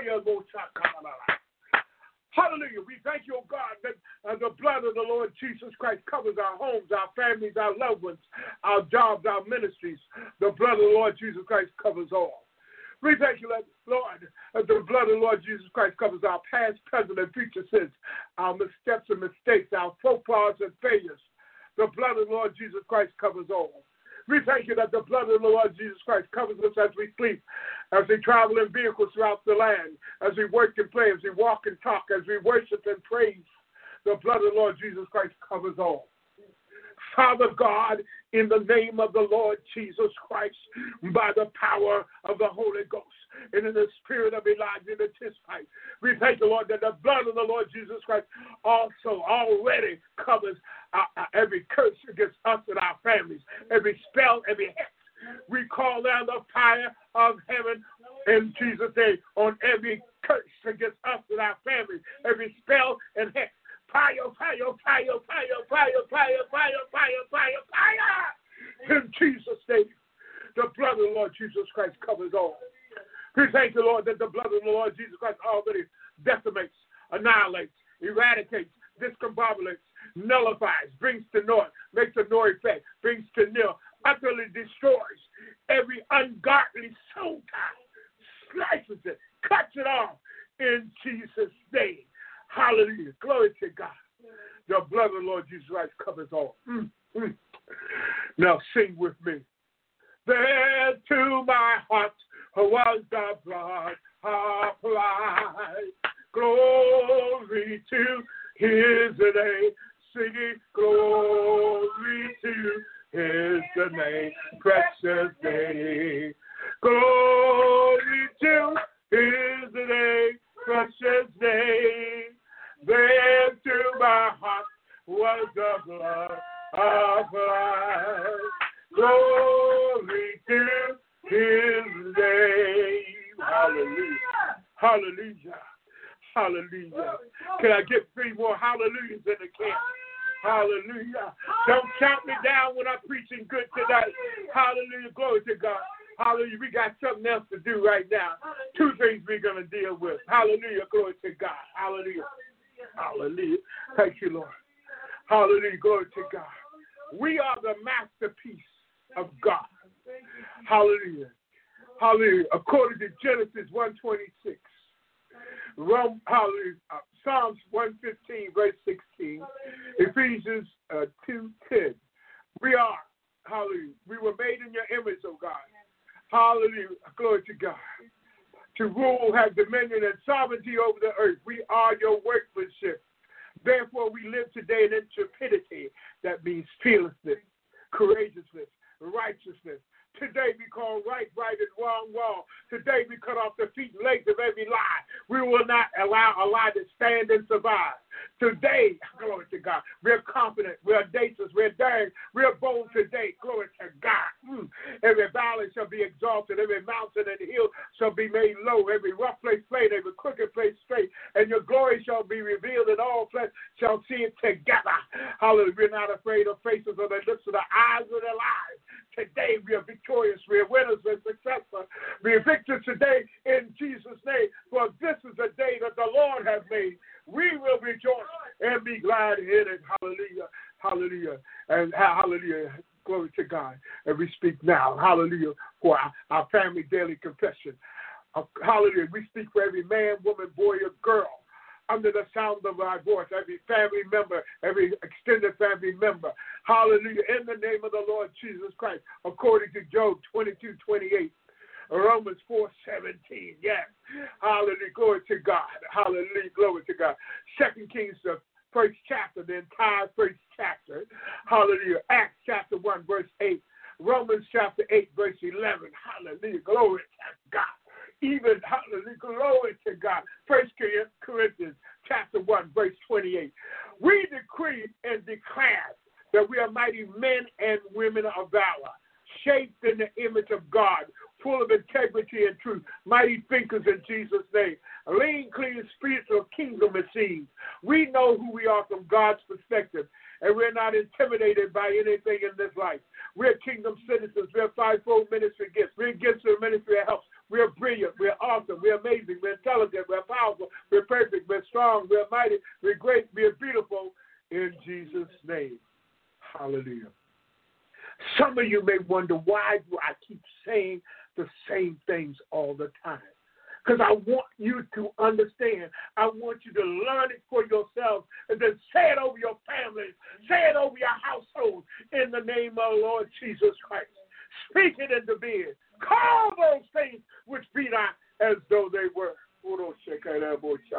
Hallelujah. We thank you, oh God, that the blood of the Lord Jesus Christ covers our homes, our families, our loved ones, our jobs, our ministries. The blood of the Lord Jesus Christ covers all. We thank you, Lord, that the blood of the Lord Jesus Christ covers our past, present, and future sins, our missteps and mistakes, our faux pas and failures. The blood of the Lord Jesus Christ covers all. We thank you that the blood of the Lord Jesus Christ covers us as we sleep, as we travel in vehicles throughout the land, as we work and play, as we walk and talk, as we worship and praise. The blood of the Lord Jesus Christ covers all. Father God, in the name of the Lord Jesus Christ, by the power of the Holy Ghost, and in the spirit of Elijah the Tishbite, we thank the Lord that the blood of the Lord Jesus Christ also already covers every curse against us and our families, every spell, every hex. We call down the fire of heaven in Jesus' name on every curse against us and our families, every spell and hex. Fire, fire, fire, fire, fire, fire, fire, fire, fire, fire. In Jesus' name, the blood of the Lord Jesus Christ covers all. We thank the Lord that the blood of the Lord Jesus Christ already decimates, annihilates, eradicates, discombobulates, nullifies, brings to naught, makes a no effect, brings to nil, utterly destroys every ungodly soul tie, slices it, cuts it off in Jesus' name. Hallelujah. Glory to God. The blood of the Lord Jesus Christ covers all. Now sing with me. There to my heart was the blood applied. Glory to his name. Singing glory to his name. Precious name. Glory to his name. Precious name. There to my heart was the blood applied. Glory to his name. Hallelujah. Hallelujah. Hallelujah. Can I get 3 more hallelujahs in the camp? Hallelujah. Don't count me down when I'm preaching good tonight. Hallelujah. Glory to God. Hallelujah. We got something else to do right now. 2 things we're going to deal with. Hallelujah. Glory to God. Hallelujah. Hallelujah. Thank you, Lord. Hallelujah. Glory to God. We are the masterpiece of God. Hallelujah. Hallelujah. According to Genesis 1:26. Hallelujah. Psalms 115, verse 16. Ephesians 2:10. We are, hallelujah, we were made in your image, oh God. Hallelujah. Glory to God. To rule, have dominion and sovereignty over the earth. We are your workmanship. Therefore, we live today in intrepidity. That means fearlessness, courageousness, righteousness. Today we call right, right, and wrong, wrong. Today we cut off the feet and legs of every lie. We will not allow a lie to stand and survive. Today, glory to God, we're confident, we're audacious, we're daring, we're bold today, glory to God. Every valley shall be exalted, every mountain and hill shall be made low, every rough place flat, every crooked place straight, and your glory shall be revealed, and all flesh shall see it together. Hallelujah. We're not afraid of faces or the lips or the eyes or their lives. Today we are victorious, we are winners, we're successful. We are victors today in Jesus' name, for this is the day that the Lord has made. We will rejoice and be glad in it. Hallelujah. Hallelujah. And hallelujah. Glory to God. And we speak now. Hallelujah. For our family daily confession. Hallelujah. We speak for every man, woman, boy, or girl under the sound of our voice, every family member, every extended family member. Hallelujah. In the name of the Lord Jesus Christ, according to Job 22:28. Romans 4:17. Yes. Hallelujah. Glory to God. Hallelujah. Glory to God. 2 Kings, the 1st chapter, the entire 1st chapter. Hallelujah. Acts chapter 1, verse 8. Romans chapter 8, verse 11. Hallelujah. Glory to God. Even, hallelujah, glory to God. 1 Corinthians chapter 1, verse 28. We decree and declare that we are mighty men and women of valor, shaped in the image of God, full of integrity and truth, mighty thinkers in Jesus' name, lean, clean, spiritual kingdom machines. We know who we are from God's perspective, and we're not intimidated by anything in this life. We're kingdom citizens. We're fivefold ministry gifts. We're gifts of ministry of help. We're brilliant. We're awesome. We're amazing. We're intelligent. We're powerful. We're perfect. We're strong. We're mighty. We're great. We're beautiful in Jesus' name. Hallelujah. Some of you may wonder, why do I keep saying the same things all the time? Because I want you to understand. I want you to learn it for yourself and then say it over your family. Say it over your household in the name of the Lord Jesus Christ. Speak it into being. Call those things which be not as though they were.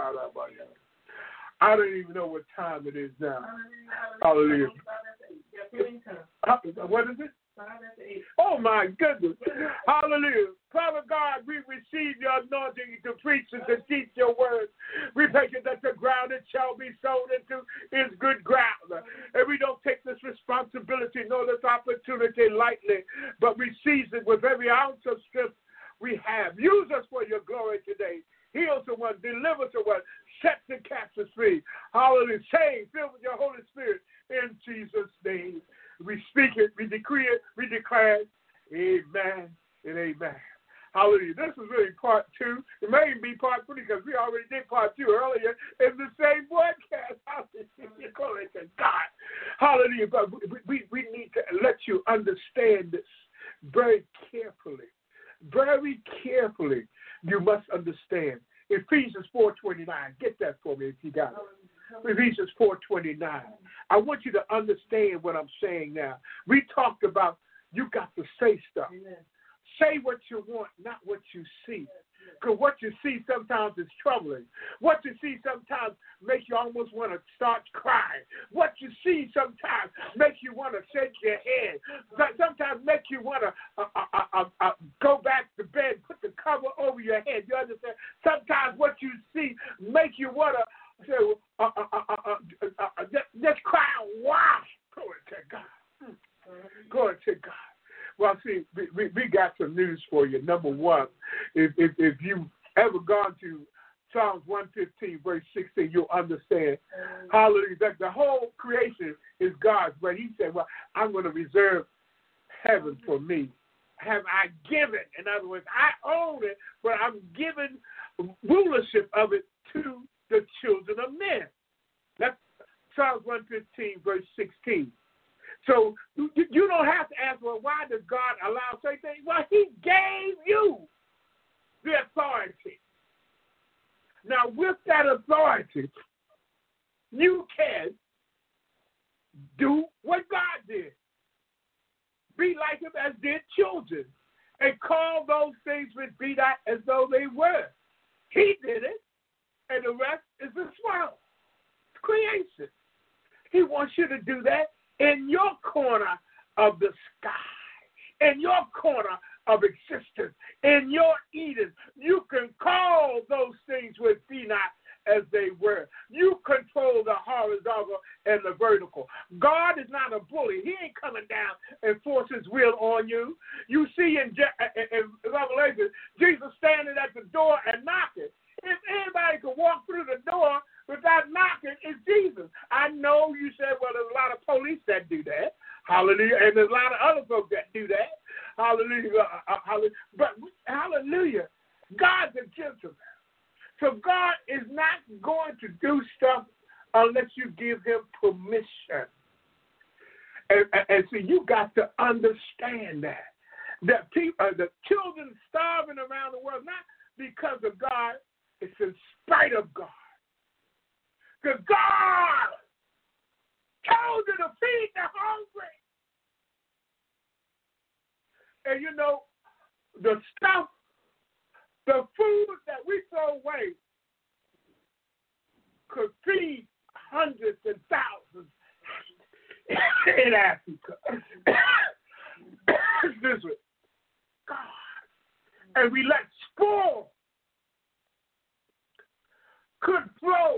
I don't even know what time it is now. Hallelujah. What is it? 5 after 8. Oh, my goodness. Hallelujah. Father God, we receive your anointing to preach and to teach your word. We thank you that the ground it shall be sown into is good ground. And we don't take this responsibility nor this opportunity lightly, but we seize it with every ounce of strength we have. Use us for your glory today. Heal someone, deliver someone, set the captives free. Hallelujah. Save, fill with your Holy Spirit in Jesus' name. We speak it, we decree it, we declare it. Amen and amen. Hallelujah. This is really part 2. It may even be part 3 because we already did part 2 earlier in the same broadcast. Hallelujah. Glory to God. Hallelujah. But we need to let you understand this very carefully. Very carefully. You must understand. Ephesians 4:29. Get that for me if you got it. Ephesians 4:29. I want you to understand what I'm saying now. We talked about you got to say stuff. Amen. Say what you want, not what you see. Because what you see sometimes is troubling. What you see sometimes makes you almost want to start crying. What you see sometimes makes you want to shake your head. Sometimes makes you want to go back to bed, put the cover over your head. You understand? Sometimes what you see makes you want to say, just cry, wow. Glory to God. Glory to God. Well, see, we got some news for you. Number one, if you've ever gone to Psalms 115, verse 16, you'll understand, hallelujah, that the whole creation is God's. But he said, well, I'm going to reserve heaven for me. Have I given? In other words, I own it, but I'm giving rulership of it to the children of men. That's Psalms 115, verse 16. So you don't have to ask, well, why does God allow certain things? Well, he gave you the authority. Now, with that authority, you can do what God did. Be like him as did children and call those things which be not as though they were. He did it, and the rest is the swell. It's creation. He wants you to do that in your corner of the sky, in your corner of existence, in your Eden. You can call those things which be not as they were. You control the horizontal and the vertical. God is not a bully. He ain't coming down and force his will on you. You see in Revelation, Jesus standing at the door and knocking. If anybody could walk through the door without knocking, it's Jesus. I know you said, well, there's a lot of police that do that. Hallelujah. And there's a lot of other folks that do that. Hallelujah. But hallelujah. God's a gentleman. So God is not going to do stuff unless you give him permission. And so you got to understand that. That people, the children starving around the world, not because of God, it's in spite of God. Because God told you to feed the hungry. And you know, the stuff, the food that we throw away could feed hundreds and thousands in Africa. This was God. And we let spoil could flow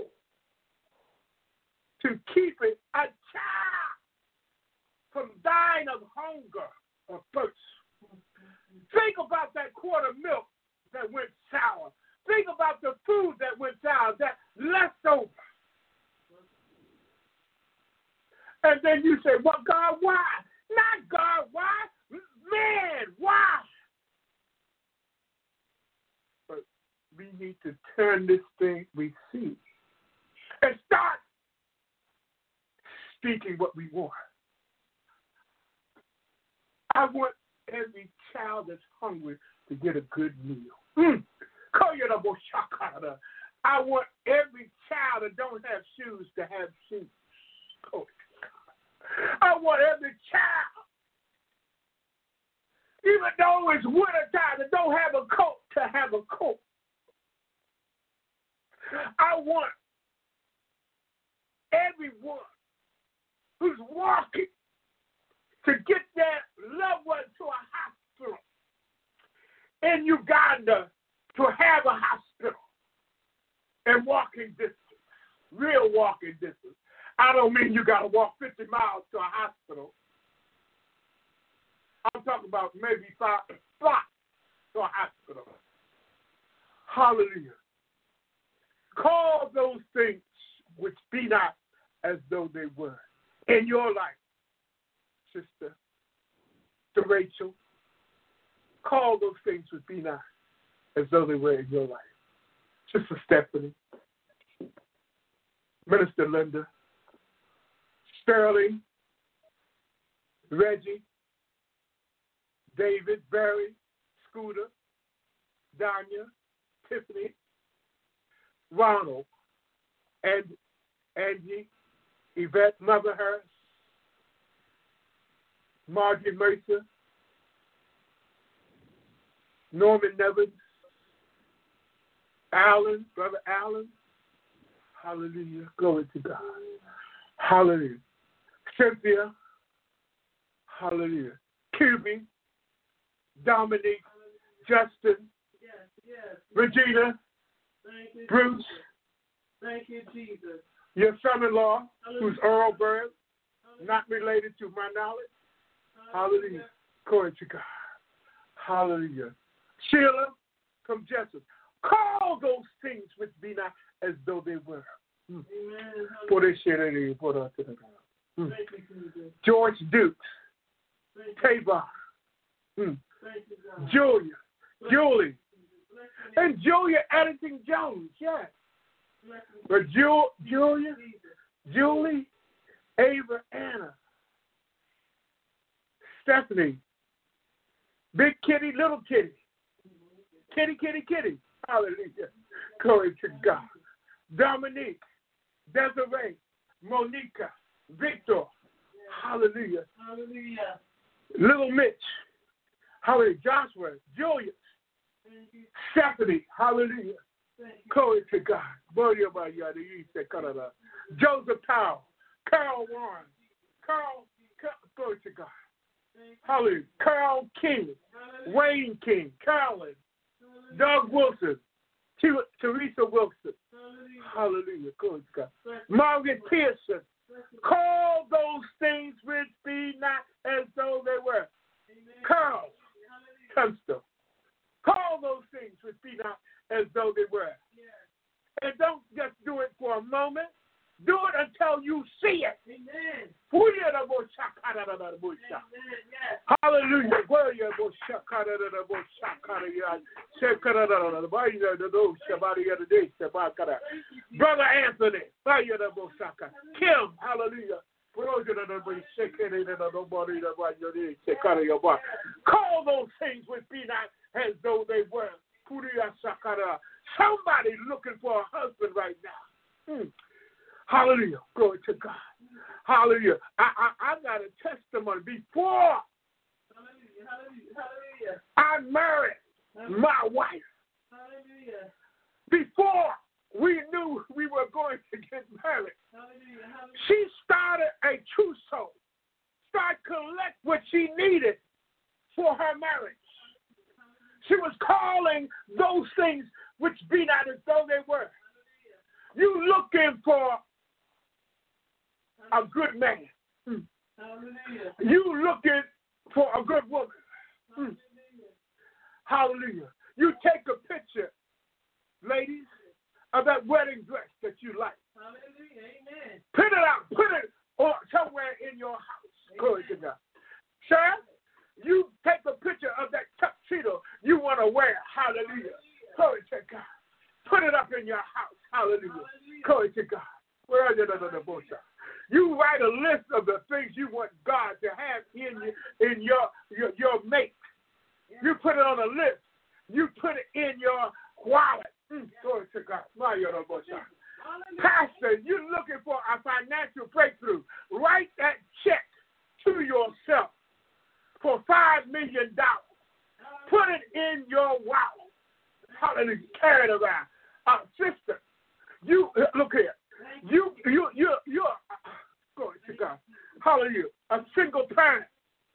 to keep it a child from dying of hunger or thirst. Think about that quart of milk that went sour. Think about the food that went sour, that leftover. And then you say, well, God, why? Not God, why? Man, why? But we need to turn this thing we see and start speaking what we want. I want every child that's hungry to get a good meal. I want every child that don't have shoes to have shoes. I want every child, even though it's wintertime, that don't have a coat to have a coat. I want everyone who's walking to get their loved one to a hospital in Uganda, to have a hospital and walking distance, real walking distance. I don't mean you got to walk 50 miles to a hospital. I'm talking about maybe 5 blocks to a hospital. Hallelujah. Call those things which be not as though they were in your life, sister, to Rachel. Call those things which be not as though they were in your life. Sister Stephanie, Minister Linda, Sterling, Reggie, David, Barry, Scooter, Danya, Tiffany, Ronald, and Angie, Yvette, Mother Harris, Margie Mercer, Norman Nevins, Allen, Brother Allen. Hallelujah. Glory to God. Hallelujah. Cynthia. Hallelujah. Cuby, Dominique, Justin, Regina, Thank you, Bruce. Jesus. Thank you, Jesus. Your son-in-law, Hallelujah. who's Earl Bird, not related to my knowledge. Hallelujah. Glory to God. Hallelujah. Sheila from Jessup. Call those things which be not as though they were. Amen. For this shit, put out to the ground. Thank you, Jesus. George Dukes, Thank you. Tabar, Thank you, God. Julia, Julie, Bless your name. and Julia Editing Jones, yes. Bless your name. But Julia, Jesus. Julie, Ava, Anna, Stephanie, Big Kitty, Little Kitty, Kitty. Hallelujah. Glory to God. Dominique, Desiree, Monica, Victor. Hallelujah. Hallelujah. Little Mitch. Hallelujah. Joshua, Julius, Thank you. Stephanie. Hallelujah. Thank you. Glory to God. Joseph Powell, Carol Warren, glory to God. Hallelujah. Carl King, Wayne King, Carolyn, Doug Wilson, Teresa Wilson. Hallelujah. Glory to God. Margaret Pearson. Call those things which be not as though they were. Carl Tunstall. Call those things which be not as though they were. And don't just do it for a moment. Do it until you see it. Amen. Hallelujah. Brother Anthony. Kim. Hallelujah. Call those things which be not as though they were. Somebody looking for a husband right now. Hallelujah. Glory to God. Hallelujah. I got a testimony. Before I married my wife, before we knew we were going to get married, she started a trousseau, started collect what she needed for her marriage. She was calling those things which be not as though they were. You looking for a good man. You looking for a good woman. Hallelujah. You take a picture, ladies, of that wedding dress that you like. Amen. Put it out. Put it somewhere in your house. Glory to God. Sir, you take a picture of that tuxedo you want to wear. Hallelujah. Glory to God. Put it up in your house. Hallelujah. Glory to God. You write a list of the things you want God to have in your mate. You put it on a list. You put it in your wallet. Glory to God. Pastor, you're looking for a financial breakthrough. Write that check to yourself for $5 million. Put it in your wallet. Hallelujah. Carry it around. Sister, you look here. You're glory to God. Hallelujah. A single parent.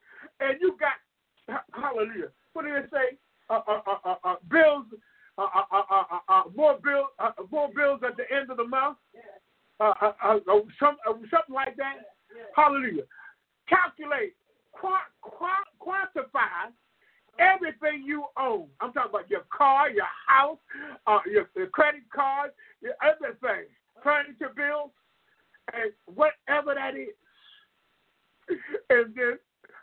and you got, hallelujah, what did it say? Bills, more bills at the end of the month, something like that. Hallelujah. Calculate, quantify everything you own. I'm talking about your car, your house, your credit card, your everything, furniture bills, and whatever that is. And then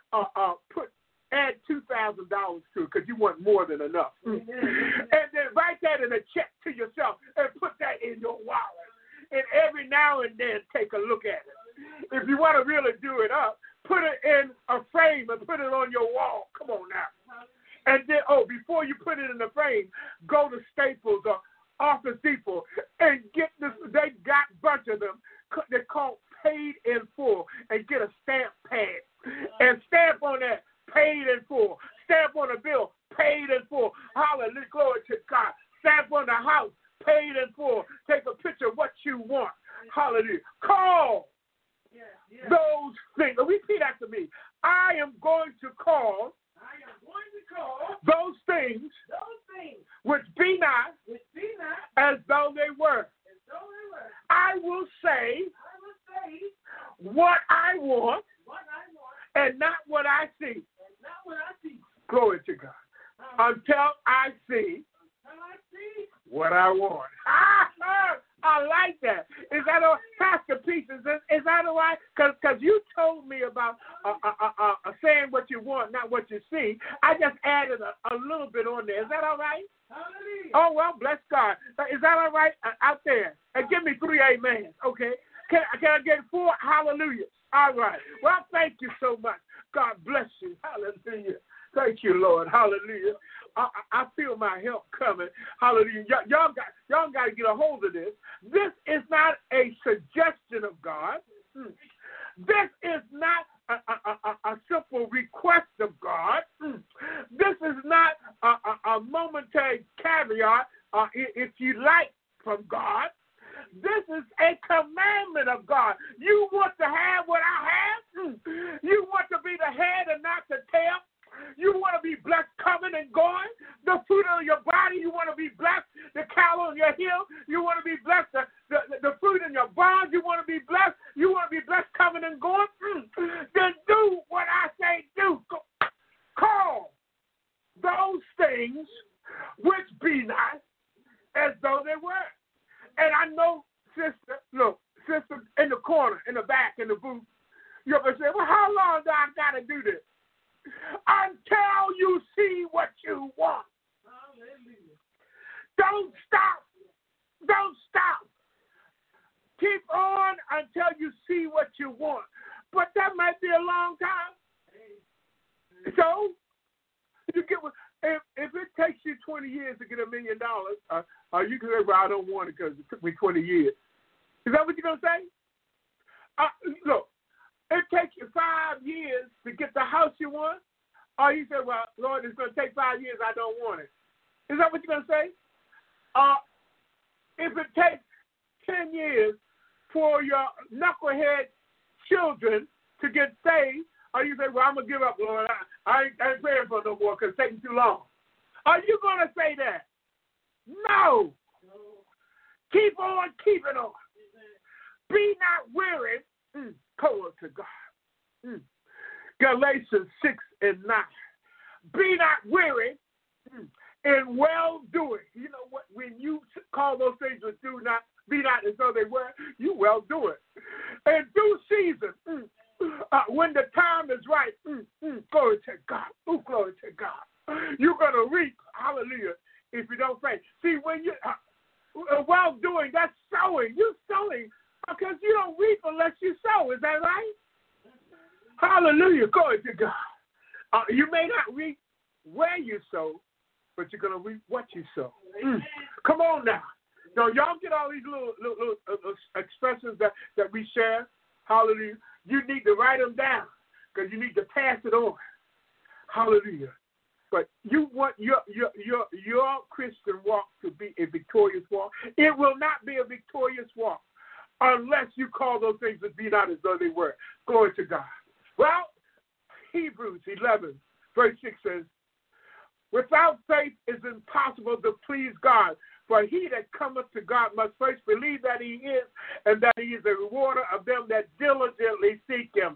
add $2,000 to it because you want more than enough. And then write that in a check to yourself and put that in your wallet. And every now and then take a look at it. If you want to really do it up, put it in a frame and put it on your wall. Come on now. And then, before you put it in the frame, go to Staples or Office Depot and get this. They got a bunch of them. They're called Paid in Full. And get a stamp pad and stamp on that Paid in Full. Stamp on a bill, Paid in Full. Hallelujah, glory to God. Stamp on the house, Paid in Full. Take a picture of what you want. Hallelujah. Call those things. Repeat after me. I am going to call those things which be not as though they were. I will say what I want and not what I see. Glory to God. Until I see what I want. I like that. Is that all? Pastor Peace, is that all right? Because you told me about saying what you want, not what you see. I just added a little bit on there. Is that all right? Hallelujah. Oh, well, bless God. Is that all right out there? And give me 3 amens, okay? Can I get 4 hallelujahs? All right. Well, thank you so much. God bless you. Hallelujah. Thank you, Lord. Hallelujah. I feel my help coming. Hallelujah. Y'all got to get a hold of this. This is not a suggestion of God. This is not a simple request of God. This is not a momentary caveat, if you like, from God. This is a commandment of God. You want to have what I have? You want to be the head and not the tail? You want to be blessed coming and going? The fruit of your body, you want to be blessed. The cattle on your hill, you want to be blessed. The fruit in your barns, you want to be blessed. You want to be blessed coming and going? Then do what I say do. Call those things which be not as though they were. And I know, sister in the corner, in the back, in the booth, you're going to say, well, how long do I got to do this? Until you see what you want. Hallelujah. Don't stop. Don't stop. Keep on until you see what you want. But that might be a long time. So, you get if it takes you 20 years to get $1 million, you can say, well, I don't want it because it took me 20 years. Is that what you're going to say? Look. It takes you 5 years to get the house you want, or you say, well, Lord, it's going to take 5 years, I don't want it. Is that what you're going to say? If it takes 10 years for your knucklehead children to get saved, or you say, well, I'm going to give up, Lord, I ain't praying for no more because it's taking too long. Are you going to say that? No. Keep on keeping on. Be not weary. Glory to God. Galatians 6 and 9. Be not weary in well-doing. You know what? When you call those things which do not, be not as though they were, you well do it. In due season, when the time is right, glory to God. Oh, glory to God. You're going to reap, hallelujah, if you don't faint. See, when you well-doing, that's sowing. You're sowing. Because you don't reap unless you sow. Is that right? Hallelujah. Glory to God. You may not reap where you sow, but you're going to reap what you sow. Come on now. Now, y'all get all these little expressions that we share. Hallelujah. You need to write them down because you need to pass it on. Hallelujah. But you want your Christian walk to be a victorious walk. It will not be a victorious walk unless you call those things that be not as though they were. Glory to God. Well, Hebrews 11, verse 6 says, without faith it is impossible to please God. For he that cometh to God must first believe that he is, and that he is a rewarder of them that diligently seek him,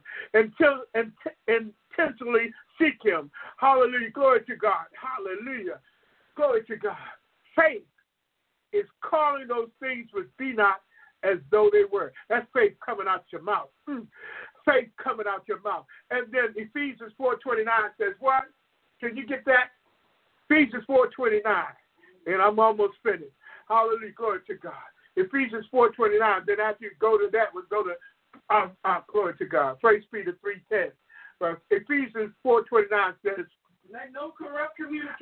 intentionally seek him. Hallelujah. Glory to God. Hallelujah. Glory to God. Faith is calling those things which be not as though they were. That's faith coming out your mouth. Faith coming out your mouth. And then Ephesians 4:29 says what? Can you get that? Ephesians 4:29. And I'm almost finished. Hallelujah. Glory to God. Ephesians 4:29. Then after you go to that, we'll go to glory to God. 1 Peter 3:10. Ephesians 4:29 says, let no corrupt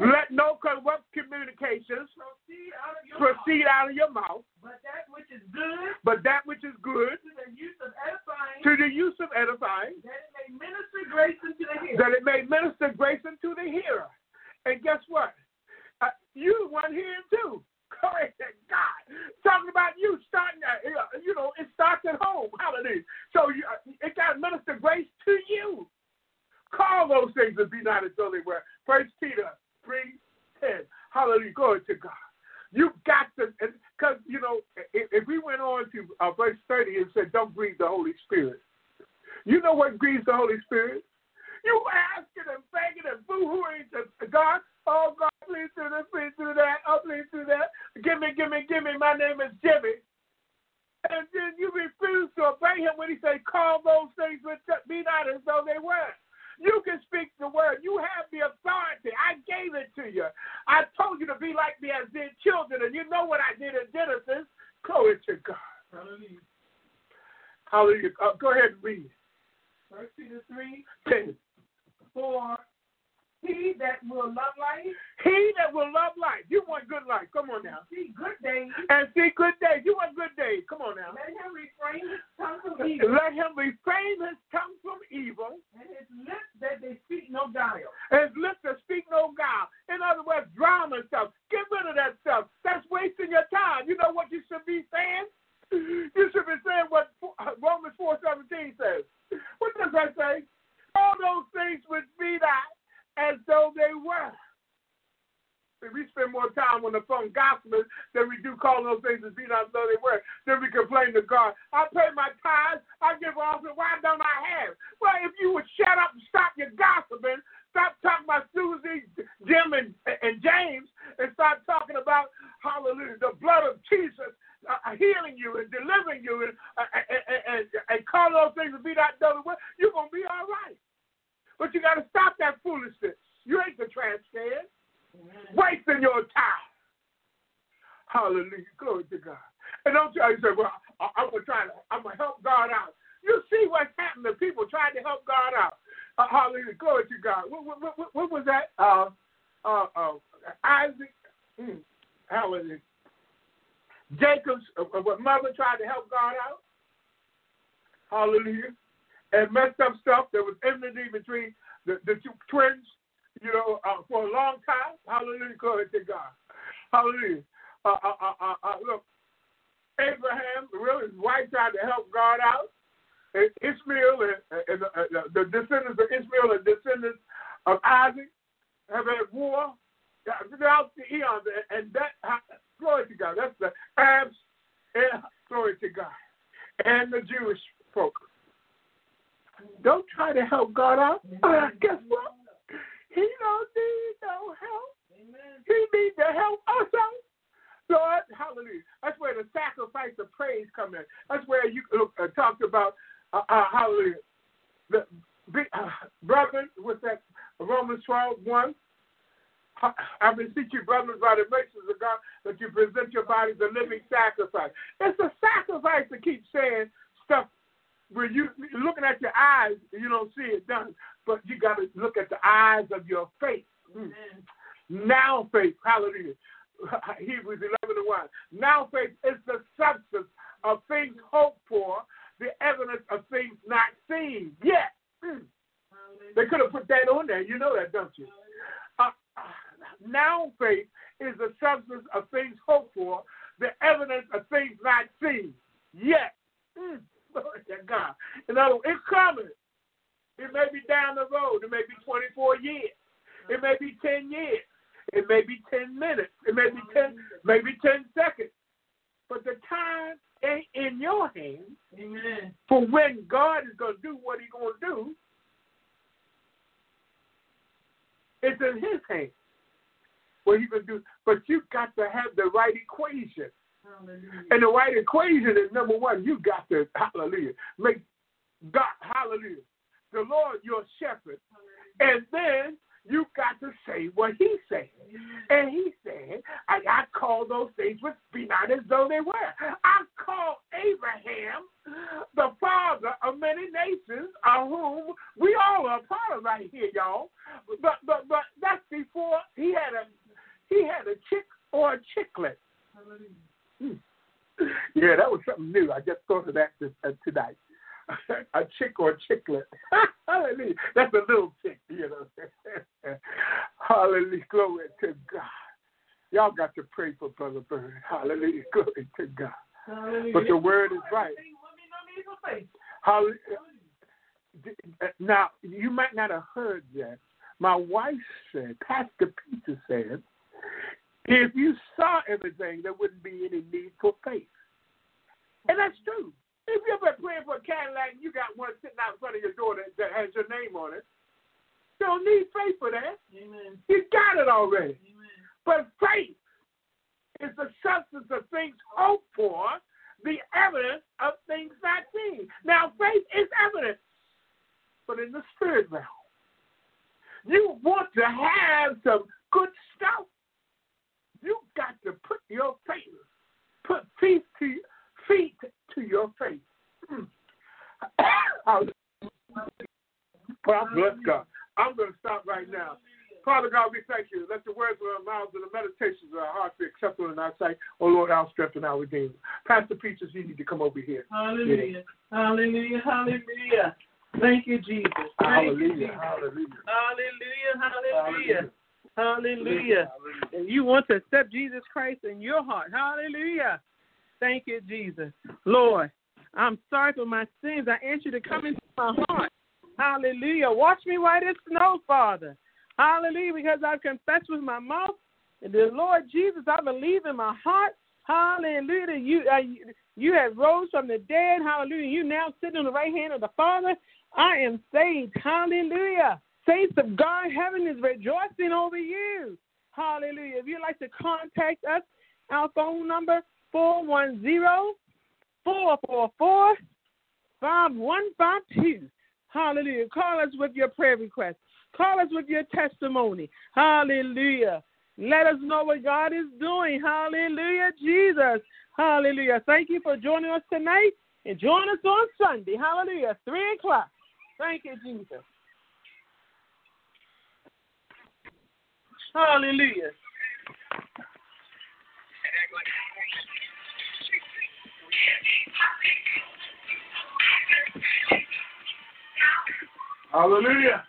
communications proceed out of your mouth. But that which is good. To the use of edifying. That it may minister grace unto the hearer. And guess what? You one hearing too. Glory to God. Talking about you starting, it starts at home. Hallelujah. So it got to minister grace to you. Call those things that be not as though they were. 1 Peter 3:10. Hallelujah. Glory to God. You got to, because, if we went on to verse 30, it said, don't grieve the Holy Spirit. You know what grieves the Holy Spirit? You asking and begging and boo-hooing to God. Oh, God, please do this, please do that. Oh, please do that. Give me. My name is Jimmy. And then you refuse to obey him when he say, call those things which be not as though they were. You can speak the word. You have the authority. I gave it to you. I told you to be like me as did children, and you know what I did in Genesis. Glory to God. Hallelujah. Hallelujah. Go ahead and read. 1 Peter 3:10. For he that will love life. You want good life. Come on now. See good days. And see good days. You want good days. Come on now. Let him refrain his tongue from evil. And his lips that they speak no guile. In other words, drama and stuff. Get rid of that stuff. That's wasting your time. You know what you should be saying? You should be saying what Romans 4:17 says. What does that say? All those things which be not as though they were. We spend more time on the phone gossiping than we do calling those things as be not as though they were. Then we complain to God. I pay my tithes. I give offering. Why don't I have? Well, if you would shut up and stop your gossiping, stop talking about Susie, Jim, and James, and start talking about, hallelujah, the blood of Jesus healing you and delivering you and call those things to be not done with, you're going to be all right. But you got to stop that foolishness. You ain't the trash can. Wasting your time. Hallelujah. Glory to God. And don't you say, well, I'm going to help God out. You see what's happening to people trying to help God out. Hallelujah. Glory to God. What was that? Isaac. Hallelujah. Jacob's mother tried to help God out. Hallelujah. And messed up stuff. There was enmity between the two twins, for a long time. Hallelujah. Glory to God. Hallelujah. Look, Abraham, really, his wife tried to help God out. And Ishmael and the descendants of Ishmael and descendants of Isaac have had war throughout the eons. And that, glory to God, that's the Arabs, and glory to God, and the Jewish folk. Don't try to help God out. Guess what? He don't need no help. Amen. He needs to help us out. Lord, hallelujah. That's where the sacrifice of praise come in. That's where you talked about, hallelujah. The brethren, with that Romans 12:1. I beseech you, brothers, by the mercies of God, that you present your bodies a living sacrifice. It's a sacrifice to keep saying stuff where you looking at your eyes, you don't see it done, but you got to look at the eyes of your faith. Now faith, hallelujah. Hebrews 11:1. Now faith is the substance of things hoped for, the evidence of things not seen yet. They could have put that on there. You know that, don't you? Now faith is the substance of things hoped for, the evidence of things not seen yet. Glory to God. In other words, it's coming. It may be down the road. It may be 24 years. It may be 10 years. It may be 10 minutes. It may be 10 seconds. But the time ain't in your hands. Amen. For when God is going to do what he's going to do, it's in his hands. What he's going to do. But you got to have the right equation. Hallelujah. And the right equation is, number one, you got to, hallelujah, make God, hallelujah, the Lord your shepherd. And then you got to say what he said. And he said, I call those things which be not as though they were. I call Abraham the father of many nations, of whom we all are a part of right here, y'all. But that's before he had a chick or a chicklet. Yeah, that was something new. I just thought of that tonight. A chick or a chicklet. Hallelujah. That's a little chick, you know. Hallelujah. Glory to God. Y'all got to pray for Brother Bird. Hallelujah. Glory to God. Hallelujah. But the word is right. Hallelujah. Now, you might not have heard that. My wife said, Pastor Peter said, if you saw everything, there wouldn't be any need for faith. And that's true. If you've been praying for a Cadillac and you got one sitting out in front of your door that has your name on it, you don't need faith for that. Amen. You got it already. Amen. But faith is the substance of things hoped for, the evidence of things not seen. Now, faith is evidence, but in the spirit realm. You want to have some good stuff. You got to put your faith, put feet to your faith. Well, bless God. I'm going to stop right now. Father God, we thank you. Let the words of our mouths and the meditations of our hearts be acceptable in our sight. Oh, Lord, our strength and our redeemer. Pastor Peaches, you need to come over here. Hallelujah. Yeah. Hallelujah. Hallelujah. Thank you, Jesus. Hallelujah. Hallelujah. Hallelujah. Hallelujah. And you want to accept Jesus Christ in your heart. Hallelujah. Thank you, Jesus. Lord, I'm sorry for my sins. I ask you to come into my heart. Hallelujah. Wash me white as snow, Father. Hallelujah, because I've confessed with my mouth. And the Lord Jesus, I believe in my heart. Hallelujah. You have rose from the dead. Hallelujah. You now sit on the right hand of the Father. I am saved. Hallelujah. Saints of God, heaven is rejoicing over you. Hallelujah. If you'd like to contact us, our phone number, 410-444-5152. Hallelujah. Call us with your prayer request. Call us with your testimony. Hallelujah. Let us know what God is doing. Hallelujah, Jesus. Hallelujah. Thank you for joining us tonight, and join us on Sunday. Hallelujah. 3 o'clock. Thank you, Jesus. Hallelujah. Hallelujah.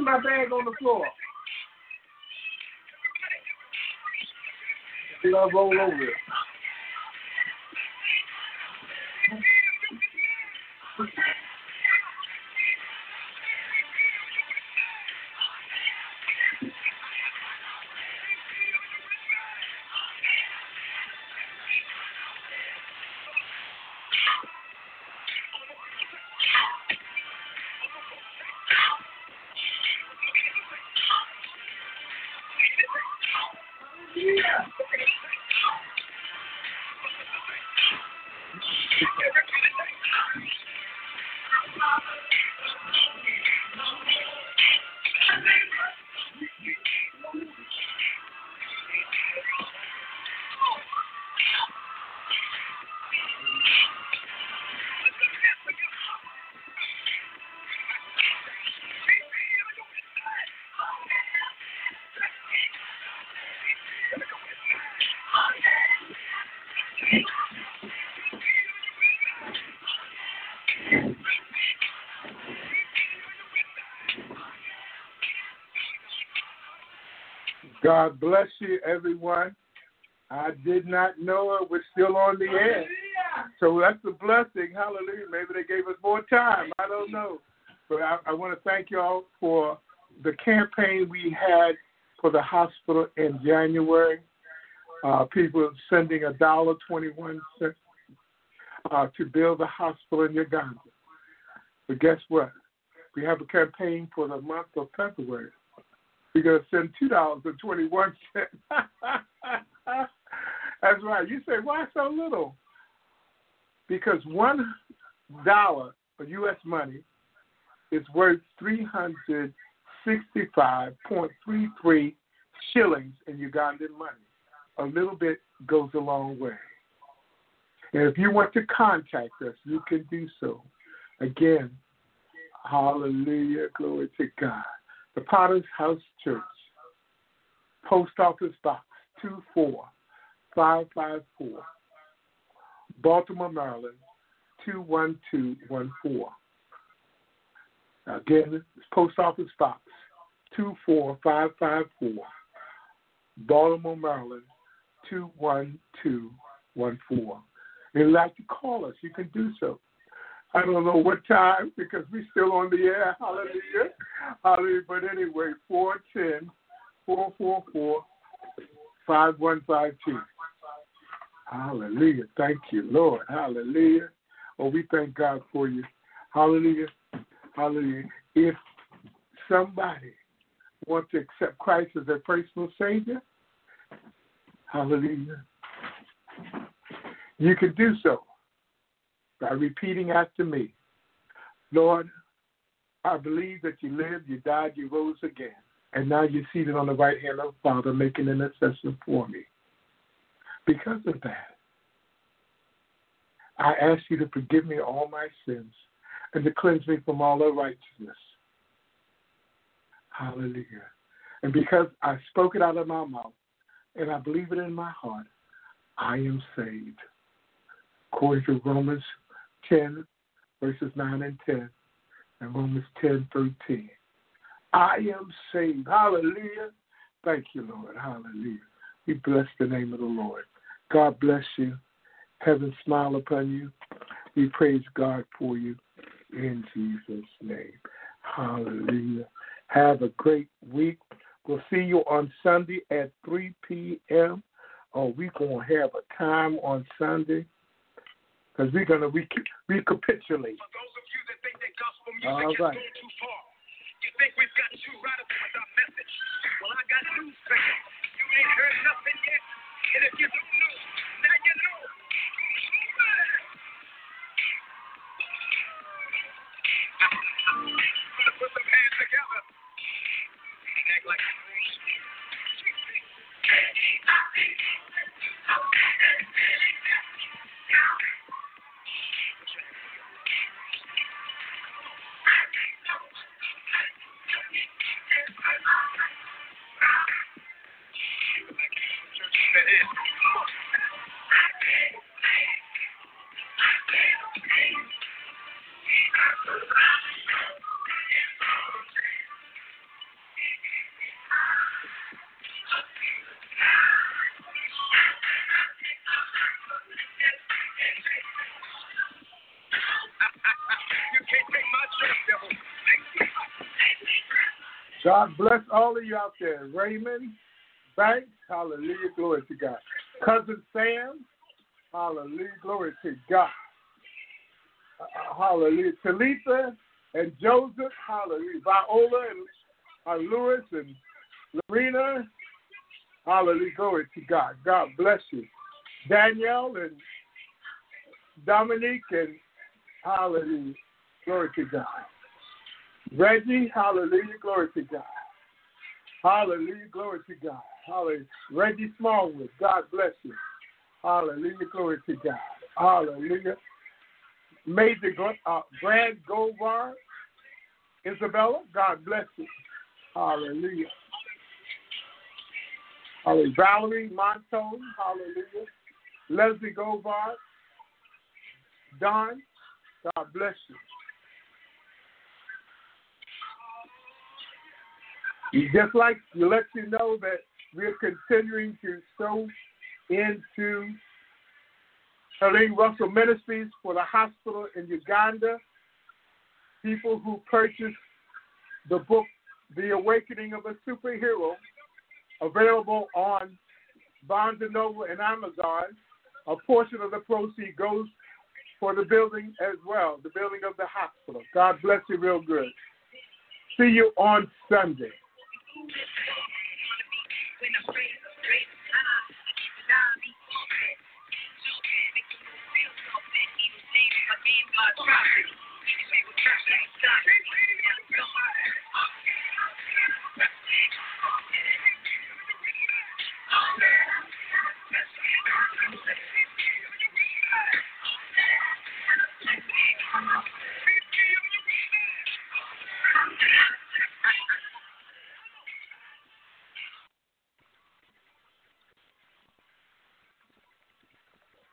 my bag on the floor. Did I roll over it? God bless you, everyone. I did not know it was still on the air. So that's a blessing. Hallelujah. Maybe they gave us more time. I don't know. But I want to thank y'all for the campaign we had for the hospital in January. People sending $1.21 to build the hospital in Uganda. But guess what? We have a campaign for the month of February. We're going to send $2.21. That's right. You say, why so little? Because $1 of U.S. money is worth 365.33 shillings in Ugandan money. A little bit goes a long way. And if you want to contact us, you can do so. Again, hallelujah, glory to God. The Potter's House Church, Post Office Box 24554, Baltimore, Maryland 21214. Again, it's Post Office Box 24554, Baltimore, Maryland 21214. If you'd like to call us, you can do so. I don't know what time because we're still on the air. Hallelujah. Hallelujah. But anyway, 410-444-5152. Hallelujah. Thank you, Lord. Hallelujah. Oh, we thank God for you. Hallelujah. Hallelujah. If somebody wants to accept Christ as their personal Savior, hallelujah, you can do so by repeating after me. Lord, I believe that you lived, you died, you rose again, and now you're seated on the right hand of the Father, making an intercession for me. Because of that, I ask you to forgive me all my sins and to cleanse me from all unrighteousness. Hallelujah. And because I spoke it out of my mouth and I believe it in my heart, I am saved. According to Romans 10, verses 9 and 10, and Romans 10:13. I am saved. Hallelujah. Thank you, Lord. Hallelujah. We bless the name of the Lord. God bless you. Heaven smile upon you. We praise God for you in Jesus' name. Hallelujah. Have a great week. We'll see you on Sunday at 3 p.m. Oh, we're going to have a time on Sunday because we're going to recapitulate. For those of you that think that gospel music All has right. gone too far, you think we've got too radical with our message. Well, I got news for you. You ain't heard nothing yet. And if you don't know, now you know. Put some hands together. Act like God bless all of you out there. Raymond Banks, hallelujah, glory to God. Cousin Sam, hallelujah, glory to God. Hallelujah. Talitha and Joseph, hallelujah. Viola and Lewis and Lorena, hallelujah, glory to God. God bless you. Danielle and Dominique and hallelujah, glory to God. Reggie, hallelujah, glory to God. Hallelujah, glory to God. Hallelujah. Reggie Smallwood, God bless you. Hallelujah, glory to God. Hallelujah. Major Brad Goldbar, Isabella, God bless you. Hallelujah. Hallelujah. Valerie Montone, hallelujah. Leslie Goldbar, Don, God bless you. Just like to let you know that we're continuing to sow into Helene Russell Ministries for the hospital in Uganda. People who purchased the book, The Awakening of a Superhero, available on Barnes & Noble and Amazon. A portion of the proceeds goes for the building as well, the building of the hospital. God bless you real good. See you on Sunday.